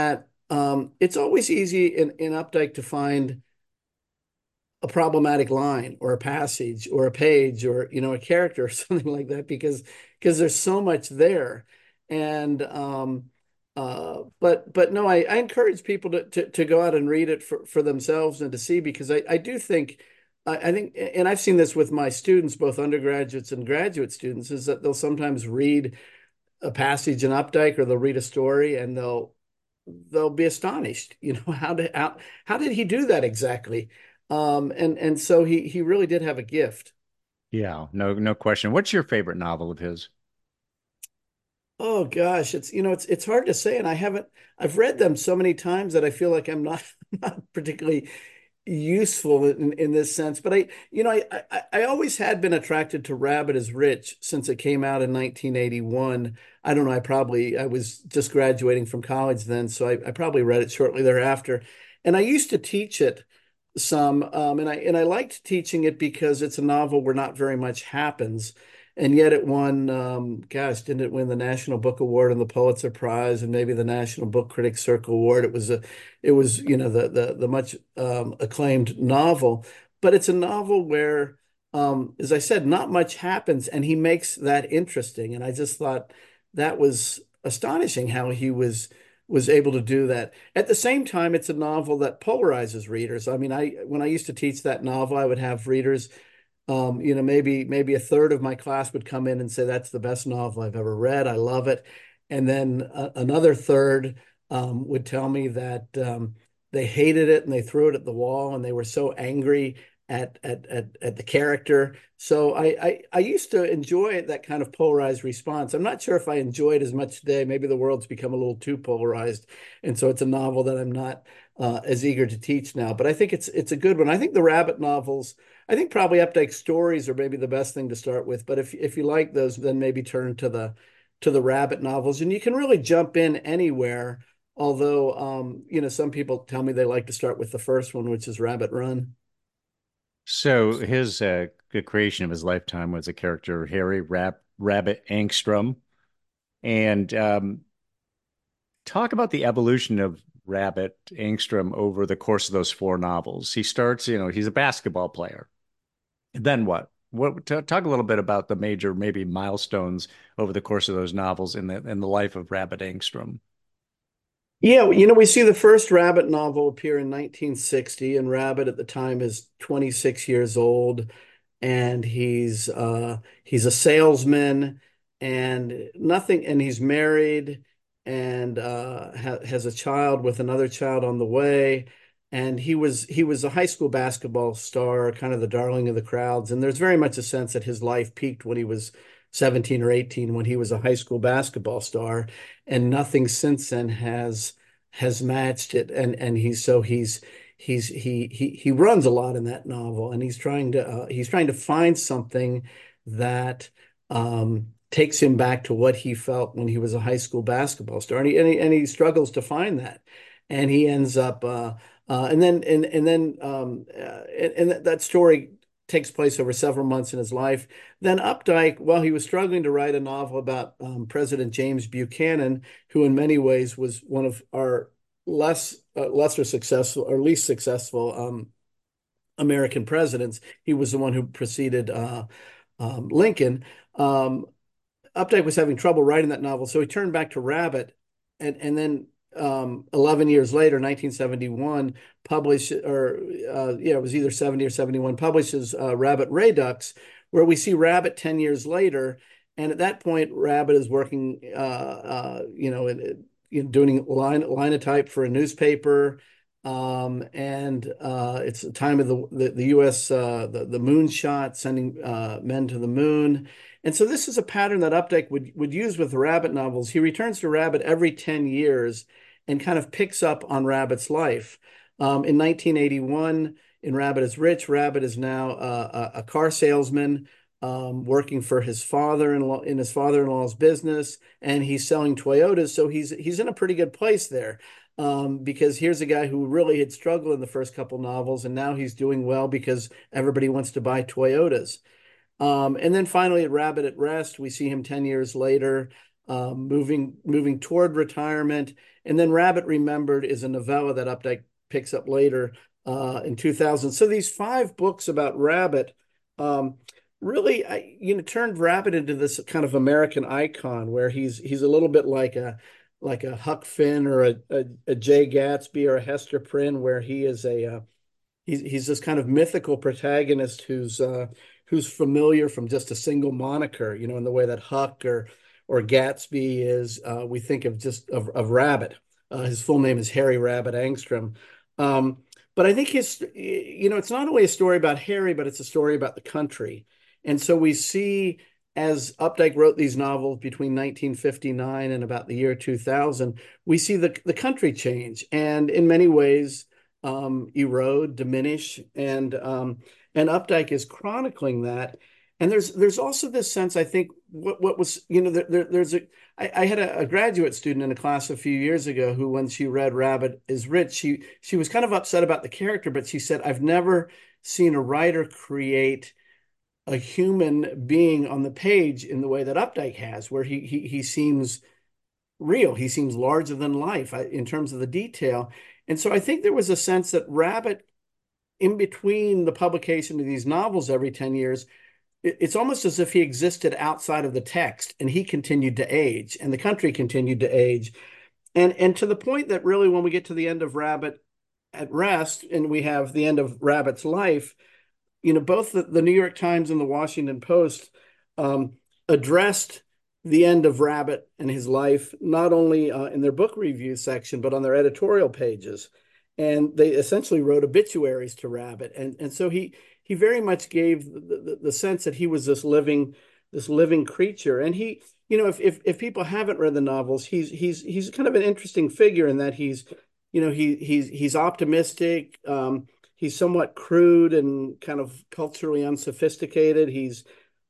um, it's always easy in, in Updike to find a problematic line or a passage or a page or you know a character or something like that because because there's so much there. And um uh but but no, I, I encourage people to, to to go out and read it for, for themselves and to see, because I, I do think I, I think, and I've seen this with my students, both undergraduates and graduate students, is that they'll sometimes read a passage in Updike or they'll read a story and they'll they'll be astonished. You know, how did how, how did he do that exactly? Um, and and so he he really did have a gift. Yeah, no, no question. What's your favorite novel of his? Oh gosh, it's you know it's it's hard to say, and I haven't I've read them so many times that I feel like I'm not not particularly useful in, in this sense. But I, you know, I, I I always had been attracted to Rabbit is Rich since it came out in nineteen eighty-one. I don't know, I probably I was just graduating from college then, so I, I probably read it shortly thereafter. And I used to teach it some, um, and I and I liked teaching it because it's a novel where not very much happens. And yet it won, um, gosh, didn't it win the National Book Award and the Pulitzer Prize and maybe the National Book Critics Circle Award? It was a, it was, you know, the the the much um, acclaimed novel, but it's a novel where, um, as I said, not much happens, and he makes that interesting. And I just thought that was astonishing how he was was able to do that. At the same time, it's a novel that polarizes readers. I mean, I when I used to teach that novel, I would have readers, um, you know, maybe maybe a third of my class would come in and say that's the best novel I've ever read. I love it. And then uh, another third um, would tell me that um, they hated it and they threw it at the wall and they were so angry at at at, at the character. So I, I I used to enjoy that kind of polarized response. I'm not sure if I enjoy it as much today. Maybe the world's become a little too polarized, and so it's a novel that I'm not uh, as eager to teach now. But I think it's it's a good one. I think the Rabbit novels, I think probably Updike stories are maybe the best thing to start with. But if if you like those, then maybe turn to the to the Rabbit novels, and you can really jump in anywhere. Although, um, you know, some people tell me they like to start with the first one, which is Rabbit Run. So his uh, the creation of his lifetime was a character, Harry Rab Rabbit Angstrom. And um, talk about the evolution of Rabbit Angstrom over the course of those four novels. He starts, you know, he's a basketball player. Then what? What t- talk a little bit about the major maybe milestones over the course of those novels in the in the life of Rabbit Angstrom. Yeah, you know, we see the first Rabbit novel appear in nineteen sixty, and Rabbit at the time is twenty-six years old, and he's uh he's a salesman and nothing, and he's married and uh ha has a child with another child on the way. And he was he was a high school basketball star, kind of the darling of the crowds. And there's very much a sense that his life peaked when he was seventeen or eighteen, when he was a high school basketball star, and nothing since then has has matched it. And and he's so he's he's he he he runs a lot in that novel, and he's trying to uh, he's trying to find something that um takes him back to what he felt when he was a high school basketball star, and he and he, and he struggles to find that. And he ends up uh uh and then and and then um uh, and, and that, that story takes place over several months in his life. Then Updike, while he was struggling to write a novel about um, President James Buchanan, who in many ways was one of our less uh, lesser successful or least successful um, American presidents. He was the one who preceded uh, um, Lincoln. Um, Updike was having trouble writing that novel, so he turned back to Rabbit, and and then um, eleven years later, nineteen seventy-one, published, or uh, yeah, it was either seventy or seventy-one, publishes uh, Rabbit Redux, where we see Rabbit ten years later, and at that point, Rabbit is working, uh, uh, you know, in, in doing line linotype for a newspaper. Um, and uh, it's the time of the the, the U S uh, the the moon shot, sending uh, men to the moon. And so this is a pattern that Updike would would use with the Rabbit novels. He returns to Rabbit every ten years and kind of picks up on Rabbit's life. Um, in nineteen eighty-one, in Rabbit is Rich, Rabbit is now uh, a, a car salesman, um, working for his father-in-law in his father-in-law's business, and he's selling Toyotas. So he's he's in a pretty good place there. Um, because here's a guy who really had struggled in the first couple novels, and now he's doing well because everybody wants to buy Toyotas. Um, and then finally at Rabbit at Rest, we see him ten years later. um, moving moving toward retirement. And then Rabbit Remembered is a novella that Updike picks up later uh, in two thousand. So these five books about Rabbit um, really, I, you know, turned Rabbit into this kind of American icon where he's he's a little bit like a like a Huck Finn or a, a, a Jay Gatsby or a Hester Prynne, where he is a uh, he's he's this kind of mythical protagonist who's uh, who's familiar from just a single moniker, you know, in the way that Huck or or Gatsby is. Uh, we think of just of, of Rabbit. Uh, his full name is Harry Rabbit Angstrom. Um, but I think his, you know, it's not only a story about Harry, but it's a story about the country. And so we see, as Updike wrote these novels between nineteen fifty-nine and about the year two thousand, we see the, the country change and in many ways um, erode, diminish, and um, and Updike is chronicling that. And there's there's also this sense, I think, what what was, you know, there, there there's a I, I had a, a graduate student in a class a few years ago who, when she read Rabbit is Rich, she she was kind of upset about the character, but she said, I've never seen a writer create a human being on the page in the way that Updike has, where he he he seems real. He seems larger than life uh, in terms of the detail. And so I think there was a sense that Rabbit, in between the publication of these novels every ten years, it's almost as if he existed outside of the text and he continued to age and the country continued to age. And, and to the point that really when we get to the end of Rabbit at Rest and we have the end of Rabbit's life, you know, both the, the New York Times and the Washington Post um, addressed the end of Rabbit and his life, not only uh, in their book review section, but on their editorial pages. And they essentially wrote obituaries to Rabbit. And, and so he he very much gave the, the, the sense that he was this living, this living creature. And he, you know, if, if if people haven't read the novels, he's he's he's kind of an interesting figure in that he's, you know, he he's he's optimistic. Um, he's somewhat crude and kind of culturally unsophisticated. He's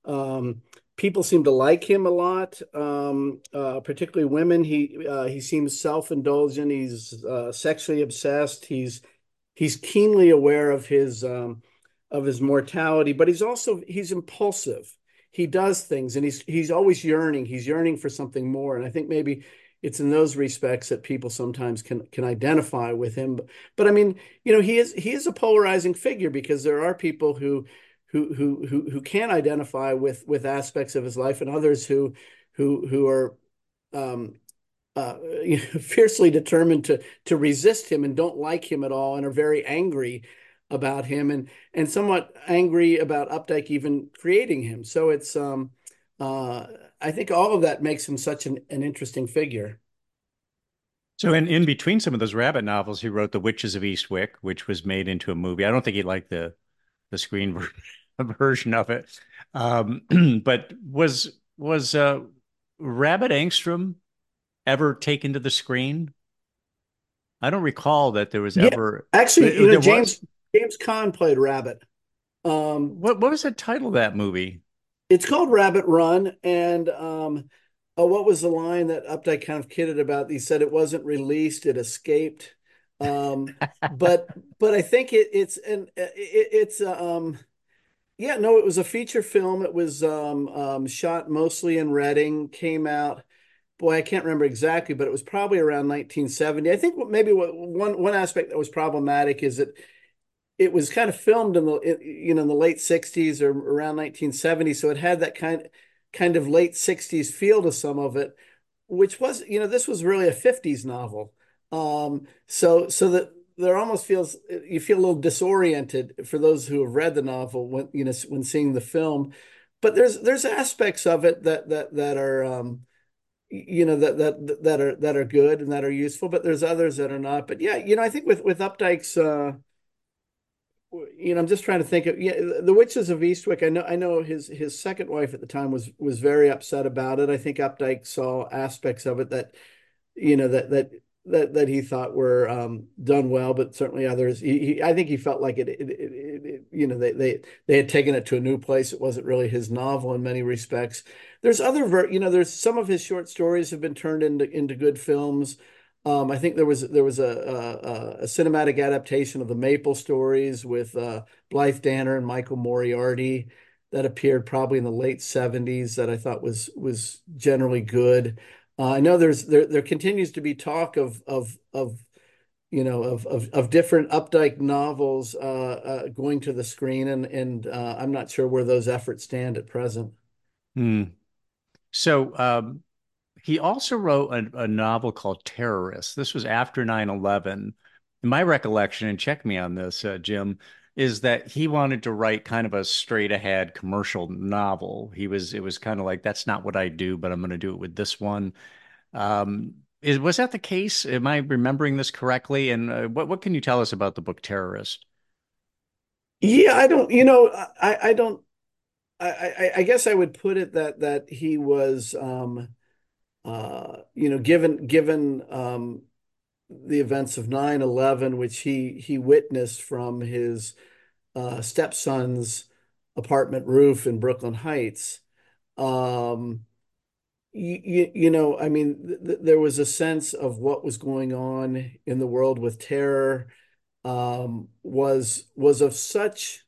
um, people seem to like him a lot, um, uh, particularly women. He uh, he seems self-indulgent. He's uh, sexually obsessed. He's he's keenly aware of his um, of his mortality, but he's also he's impulsive. He does things, and he's he's always yearning. He's yearning for something more. And I think maybe it's in those respects that people sometimes can can identify with him. But, but I mean, you know, he is he is a polarizing figure because there are people who who who who who can identify with with aspects of his life, and others who who who are um, uh, you know, fiercely determined to to resist him and don't like him at all, and are very angry about him, and and somewhat angry about Updike even creating him. So it's um, uh, I think all of that makes him such an, an interesting figure. So in, in between some of those Rabbit novels, he wrote The Witches of Eastwick, which was made into a movie. I don't think he liked the the screen version of it. Um, but was was uh, Rabbit Angstrom ever taken to the screen? I don't recall that there was Yeah, ever. actually, you know, There James was. James Caan played Rabbit. Um, What what was the title of that movie? it's called Rabbit Run, and um, oh, what was the line that Updike kind of kidded about? He said it wasn't released; it escaped. Um, but but I think it it's and it, it's um yeah, no, it was a feature film. It was um, um, shot mostly in Reading. Came out, boy, I can't remember exactly, but it was probably around nineteen seventy. I think what, maybe what, one one aspect that was problematic is that it was kind of filmed in the you know in the late sixties or around nineteen seventy, so it had that kind kind of late sixties feel to some of it, which was, you know this was really a fifties novel. Um, so so that there almost feels you feel a little disoriented for those who have read the novel when you know when seeing the film, but there's there's aspects of it that that that are um, you know that that that are that are good and that are useful, but there's others that are not. But yeah, you know I think with with Updike's uh, you know, I'm just trying to think of, yeah, the Witches of Eastwick. I know, I know his his second wife at the time was was very upset about it. I think Updike saw aspects of it that, you know, that that that that he thought were um, done well, but certainly others. He, he I think he felt like it, it, it, it, it, you know, they they they had taken it to a new place. It wasn't really his novel in many respects. There's other, ver you know, there's some of his short stories have been turned into into good films. Um, I think there was there was a, a, a cinematic adaptation of the Maple Stories with uh, Blythe Danner and Michael Moriarty. that appeared probably in the late seventies that I thought was was generally good. Uh, I know there's there there continues to be talk of of of you know of of, of different Updike novels uh, uh, going to the screen, and and uh, I'm not sure where those efforts stand at present. Hmm. So um, he also wrote a, a novel called Terrorist. This was after nine eleven. My recollection, and check me on this, uh, Jim, is that he wanted to write kind of a straight ahead commercial novel. He was, it was kind of like, that's not what I do, but I'm going to do it with this one. Um, is, was that the case? Am I remembering this correctly? And uh, what, what can you tell us about the book Terrorist? Yeah, I don't, you know, I I don't, I I, I guess I would put it that that he was, um, uh, you know, given given um, the events of nine eleven, which he he witnessed from his uh, stepson's apartment roof in Brooklyn Heights. Um, you, you, you know, I mean, th th there was a sense of what was going on in the world with terror, um, was was of such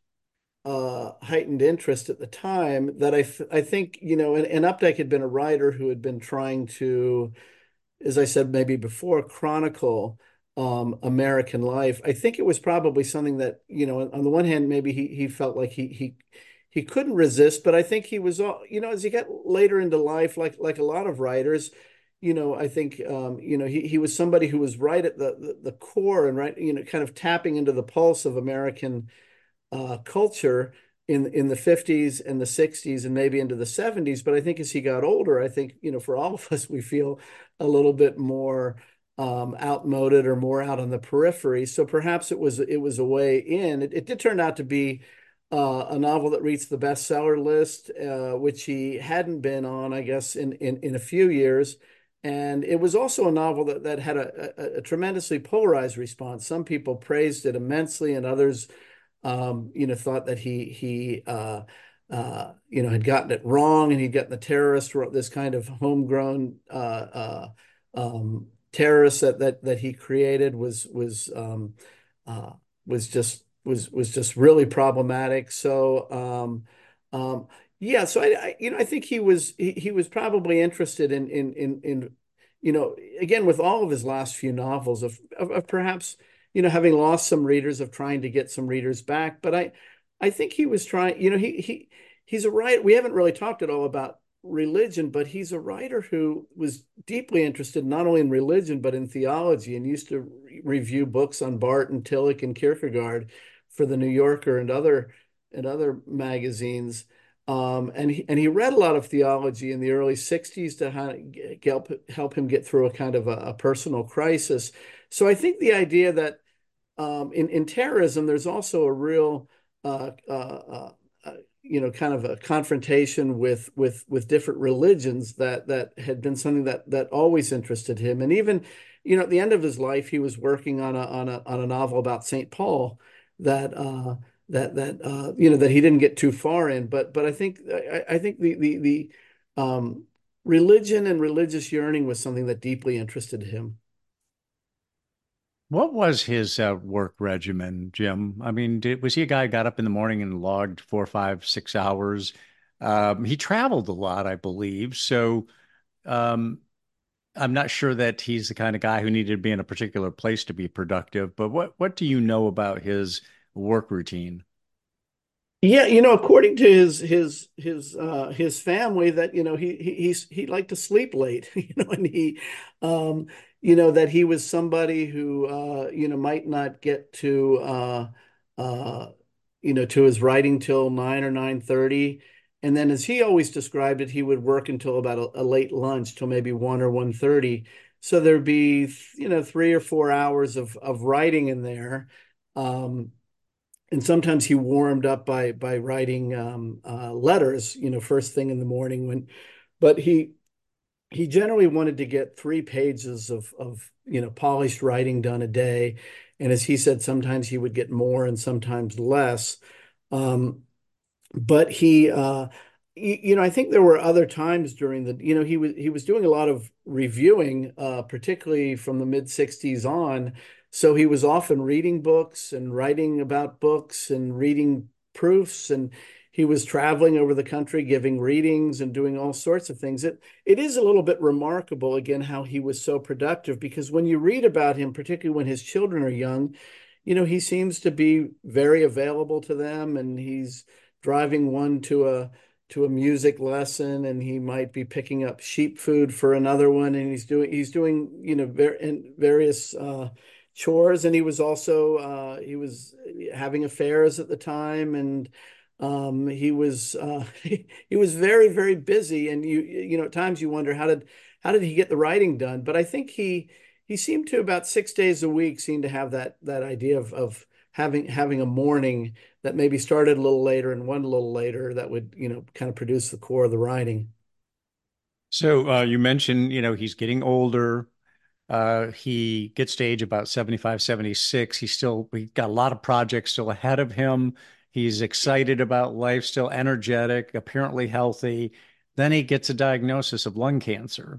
uh, heightened interest at the time that I th I think, you know, and, and Updike had been a writer who had been trying to, as I said maybe before, chronicle um, American life. I think it was probably something that, you know, on the one hand, maybe he he felt like he he he couldn't resist, but I think he was, all, you know, as he got later into life, like like a lot of writers, you know, I think, um, you know, he he was somebody who was right at the, the the core and right, you know, kind of tapping into the pulse of American uh, culture in in the fifties and the sixties and maybe into the seventies. But I think as he got older, I think, you know, for all of us, we feel a little bit more um, outmoded or more out on the periphery. So perhaps it was it was a way in. It, it did turn out to be uh, a novel that reached the bestseller list, uh, which he hadn't been on, I guess, in in, in a few years. And it was also a novel that, that had a, a, a tremendously polarized response. Some people praised it immensely, and others um, you know, thought that he he uh, uh, you know had gotten it wrong, and he'd gotten the terrorist this kind of homegrown uh, uh, um, terrorist that that that he created was was um, uh, was just was was just really problematic. So um, um, yeah, so I, I you know I think he was he, he was probably interested in in in in you know again with all of his last few novels of of, of perhaps you know, having lost some readers, of trying to get some readers back. But I, I think he was trying, you know, he he he's a writer. We haven't really talked at all about religion, but he's a writer who was deeply interested not only in religion but in theology, and used to re review books on Barton, Tillich, and Kierkegaard for the New Yorker and other and other magazines. Um, and he and he read a lot of theology in the early sixties to help help him get through a kind of a, a personal crisis. So I think the idea that um, in in terrorism, there's also a real, uh, uh, uh, uh, you know, kind of a confrontation with with with different religions that that had been something that that always interested him. And even, you know, at the end of his life, he was working on a on a on a novel about Saint Paul that uh, that that uh, you know that he didn't get too far in. But but I think I, I think the the the um, religion and religious yearning was something that deeply interested him. What was his uh, work regimen, Jim? I mean, did, was he a guy who got up in the morning and logged four, five, six hours? Um, he traveled a lot, I believe. So um, I'm not sure that he's the kind of guy who needed to be in a particular place to be productive. But what what do you know about his work routine? Yeah, you know, according to his his his uh his family, that you know he he he's he liked to sleep late, you know, and he um you know that he was somebody who uh you know might not get to uh uh you know to his writing till nine or nine thirty, and then as he always described it, he would work until about a, a late lunch till maybe one or one thirty. So there'd be you know three or four hours of of writing in there. Um and sometimes he warmed up by by writing um, uh, letters, you know, first thing in the morning when, but he he generally wanted to get three pages of of you know polished writing done a day, and as he said, sometimes he would get more and sometimes less. Um, but he uh you, you know I think there were other times during the you know he was he was doing a lot of reviewing uh particularly from the mid sixties on, so he was often reading books and writing about books and reading proofs, and he was traveling over the country, giving readings and doing all sorts of things. It it is a little bit remarkable, again, how he was so productive, because when you read about him, particularly when his children are young, you know, he seems to be very available to them, and he's driving one to a to a music lesson, and he might be picking up sheep food for another one, and he's doing he's doing you know ver in various uh, chores, and he was also uh, he was having affairs at the time, and um, he was uh, he was very very busy, and you you know at times you wonder how did how did he get the writing done? But I think he he seemed to about six days a week seem to have that that idea of of having having a morning that maybe started a little later and one a little later that would, you know, kind of produce the core of the writing. So uh, you mentioned, you know, he's getting older. Uh, he gets to age about seventy-five, seventy-six. He's still, he got a lot of projects still ahead of him. He's excited about life, still energetic, apparently healthy. Then he gets a diagnosis of lung cancer,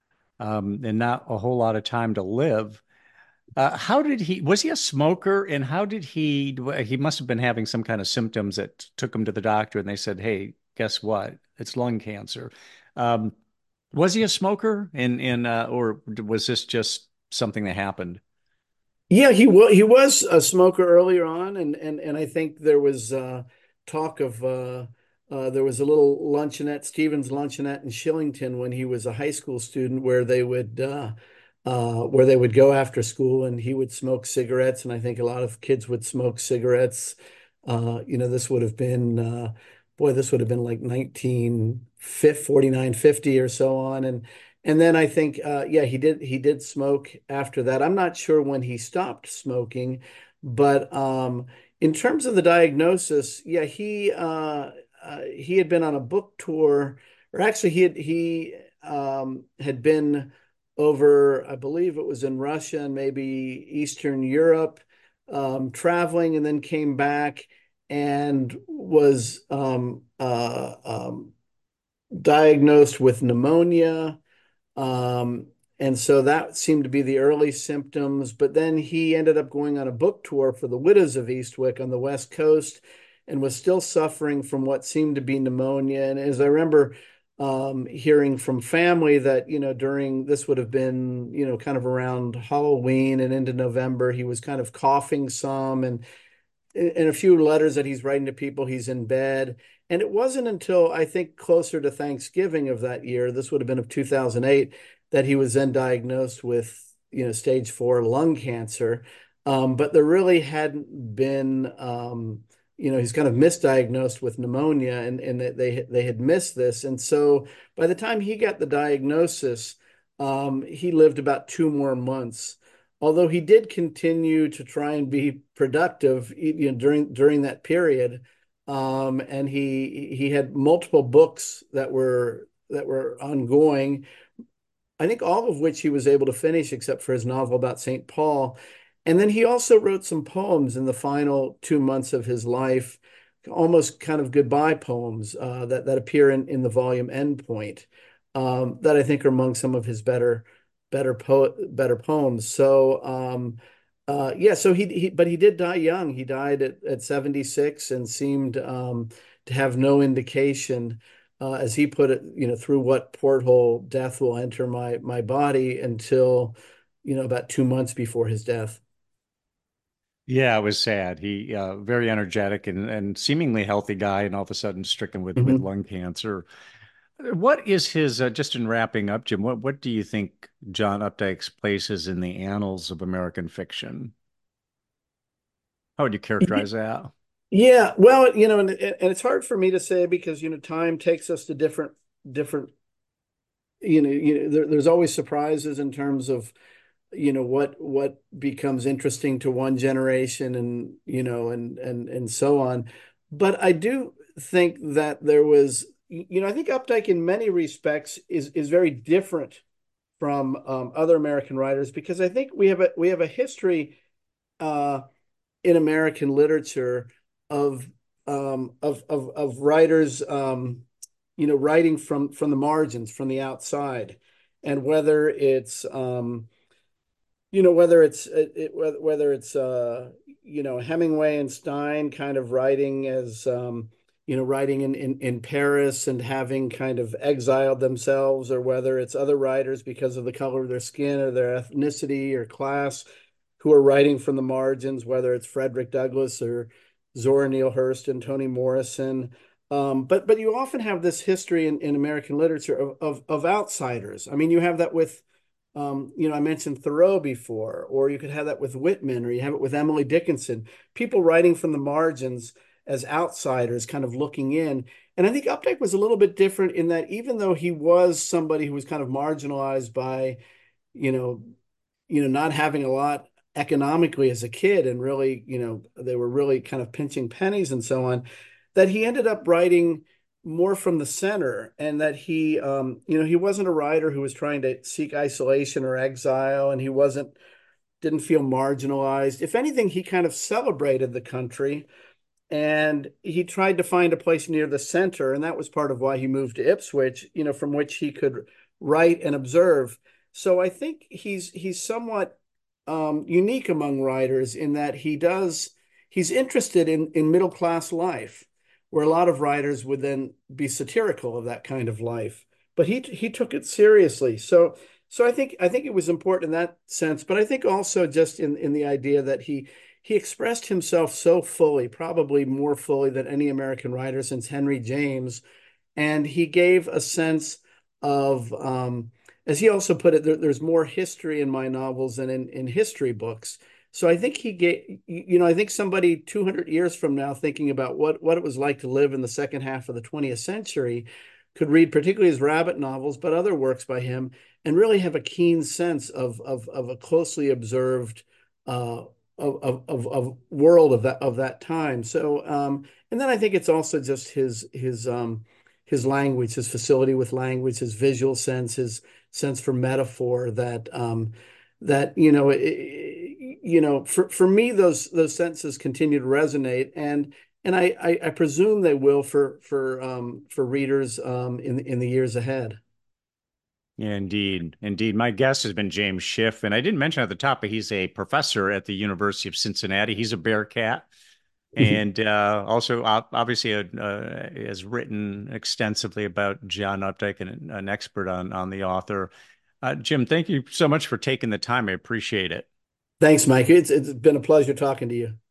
um, and not a whole lot of time to live. Uh, how did he, was he a smoker? And how did he, he must have been having some kind of symptoms that took him to the doctor and they said, hey, guess what? It's lung cancer. Um, was he a smoker and, and, uh, or was this just something that happened? Yeah, he was he was a smoker earlier on, and and and I think there was uh, talk of uh, uh, there was a little luncheonette, Stevens Luncheonette in Shillington when he was a high school student, where they would uh, uh, where they would go after school, and he would smoke cigarettes, and I think a lot of kids would smoke cigarettes. Uh, you know, this would have been uh, boy, this would have been like nineteen forty-nine, fifty or so on, and and then I think, uh, yeah, he did he did smoke after that. I'm not sure when he stopped smoking, but um, in terms of the diagnosis, yeah, he uh, uh, he had been on a book tour, or actually he had he um, had been over, I believe it was in Russia and maybe Eastern Europe, um, traveling, and then came back and was um, uh, um, diagnosed with pneumonia. Um, and so that seemed to be the early symptoms. But then he ended up going on a book tour for the Widows of Eastwick on the West Coast and was still suffering from what seemed to be pneumonia. And as I remember um, hearing from family that, you know, during this would have been, you know, kind of around Halloween and into November, he was kind of coughing some, and in a few letters that he's writing to people, he's in bed. And it wasn't until I think closer to Thanksgiving of that year, this would have been of two thousand eight, that he was then diagnosed with, you know, stage four lung cancer. Um, but there really hadn't been, um, you know, he's kind of misdiagnosed with pneumonia, and, and they, they had missed this. And so by the time he got the diagnosis, um, he lived about two more months, although he did continue to try and be productive, you know, during during that period. Um, and he he had multiple books that were that were ongoing. I think all of which he was able to finish, except for his novel about Saint Paul. And then he also wrote some poems in the final two months of his life, almost kind of goodbye poems uh, that that appear in in the volume Endpoint, um, that I think are among some of his better better po better poems. So um, uh, yeah, so he, he but he did die young. He died at, at seventy-six and seemed um, to have no indication, uh, as he put it, you know, through what porthole death will enter my my body, until, you know, about two months before his death. Yeah, it was sad. He uh, very energetic and, and seemingly healthy guy, and all of a sudden stricken with, with Mhm. lung cancer. What is his, uh, just in wrapping up, Jim, what, what do you think John Updike's place is in the annals of American fiction? How would you characterize that? Yeah, well, you know, and, and it's hard for me to say because, you know, time takes us to different different, you know, you know, there, there's always surprises in terms of, you know, what what becomes interesting to one generation, and, you know, and and and so on. But I do think that there was, you know, I think Updike in many respects is is very different from um, other American writers, because I think we have a we have a history uh, in American literature of um, of of of writers, um, you know, writing from from the margins, from the outside, and whether it's um, you know, whether it's it, it, whether whether it's uh, you know, Hemingway and Stein kind of writing as um, you know, writing in, in, in Paris and having kind of exiled themselves, or whether it's other writers because of the color of their skin or their ethnicity or class who are writing from the margins, whether it's Frederick Douglass or Zora Neale Hurston, Toni Morrison. Um, but but you often have this history in, in American literature of, of, of outsiders. I mean, you have that with, um, you know, I mentioned Thoreau before, or you could have that with Whitman, or you have it with Emily Dickinson, people writing from the margins as outsiders, kind of looking in. And I think Updike was a little bit different in that even though he was somebody who was kind of marginalized by, you know, you know, not having a lot economically as a kid, and really, you know, they were really kind of pinching pennies and so on, that he ended up writing more from the center, and that he, um, you know, he wasn't a writer who was trying to seek isolation or exile, and he wasn't, didn't feel marginalized. If anything, he kind of celebrated the country, and he tried to find a place near the center, and that was part of why he moved to Ipswich, you know, from which he could write and observe. So I think he's he's somewhat um, unique among writers in that he does he's interested in in middle class life, where a lot of writers would then be satirical of that kind of life. But he he took it seriously. So so I think I think it was important in that sense. But I think also just in in the idea that he he expressed himself so fully, probably more fully than any American writer since Henry James, and he gave a sense of, um, as he also put it, there, there's more history in my novels than in, in history books. So I think he gave, you know, I think somebody two hundred years from now thinking about what, what it was like to live in the second half of the twentieth century could read particularly his Rabbit novels, but other works by him, and really have a keen sense of, of, of a closely observed uh, of, of, of world of that of that time. So, um, and then I think it's also just his his um, his language, his facility with language, his visual sense, his sense for metaphor that um, that you know, it, you know, for for me, those those senses continue to resonate, and and I I, I presume they will for for um, for readers um, in in the years ahead. Yeah, indeed. Indeed. My guest has been James Schiff, and I didn't mention at the top, but he's a professor at the University of Cincinnati. He's a Bearcat, and uh, also obviously uh, uh, has written extensively about John Updike, and an expert on on the author. Uh, Jim, thank you so much for taking the time. I appreciate it. Thanks, Mike. It's it's been a pleasure talking to you.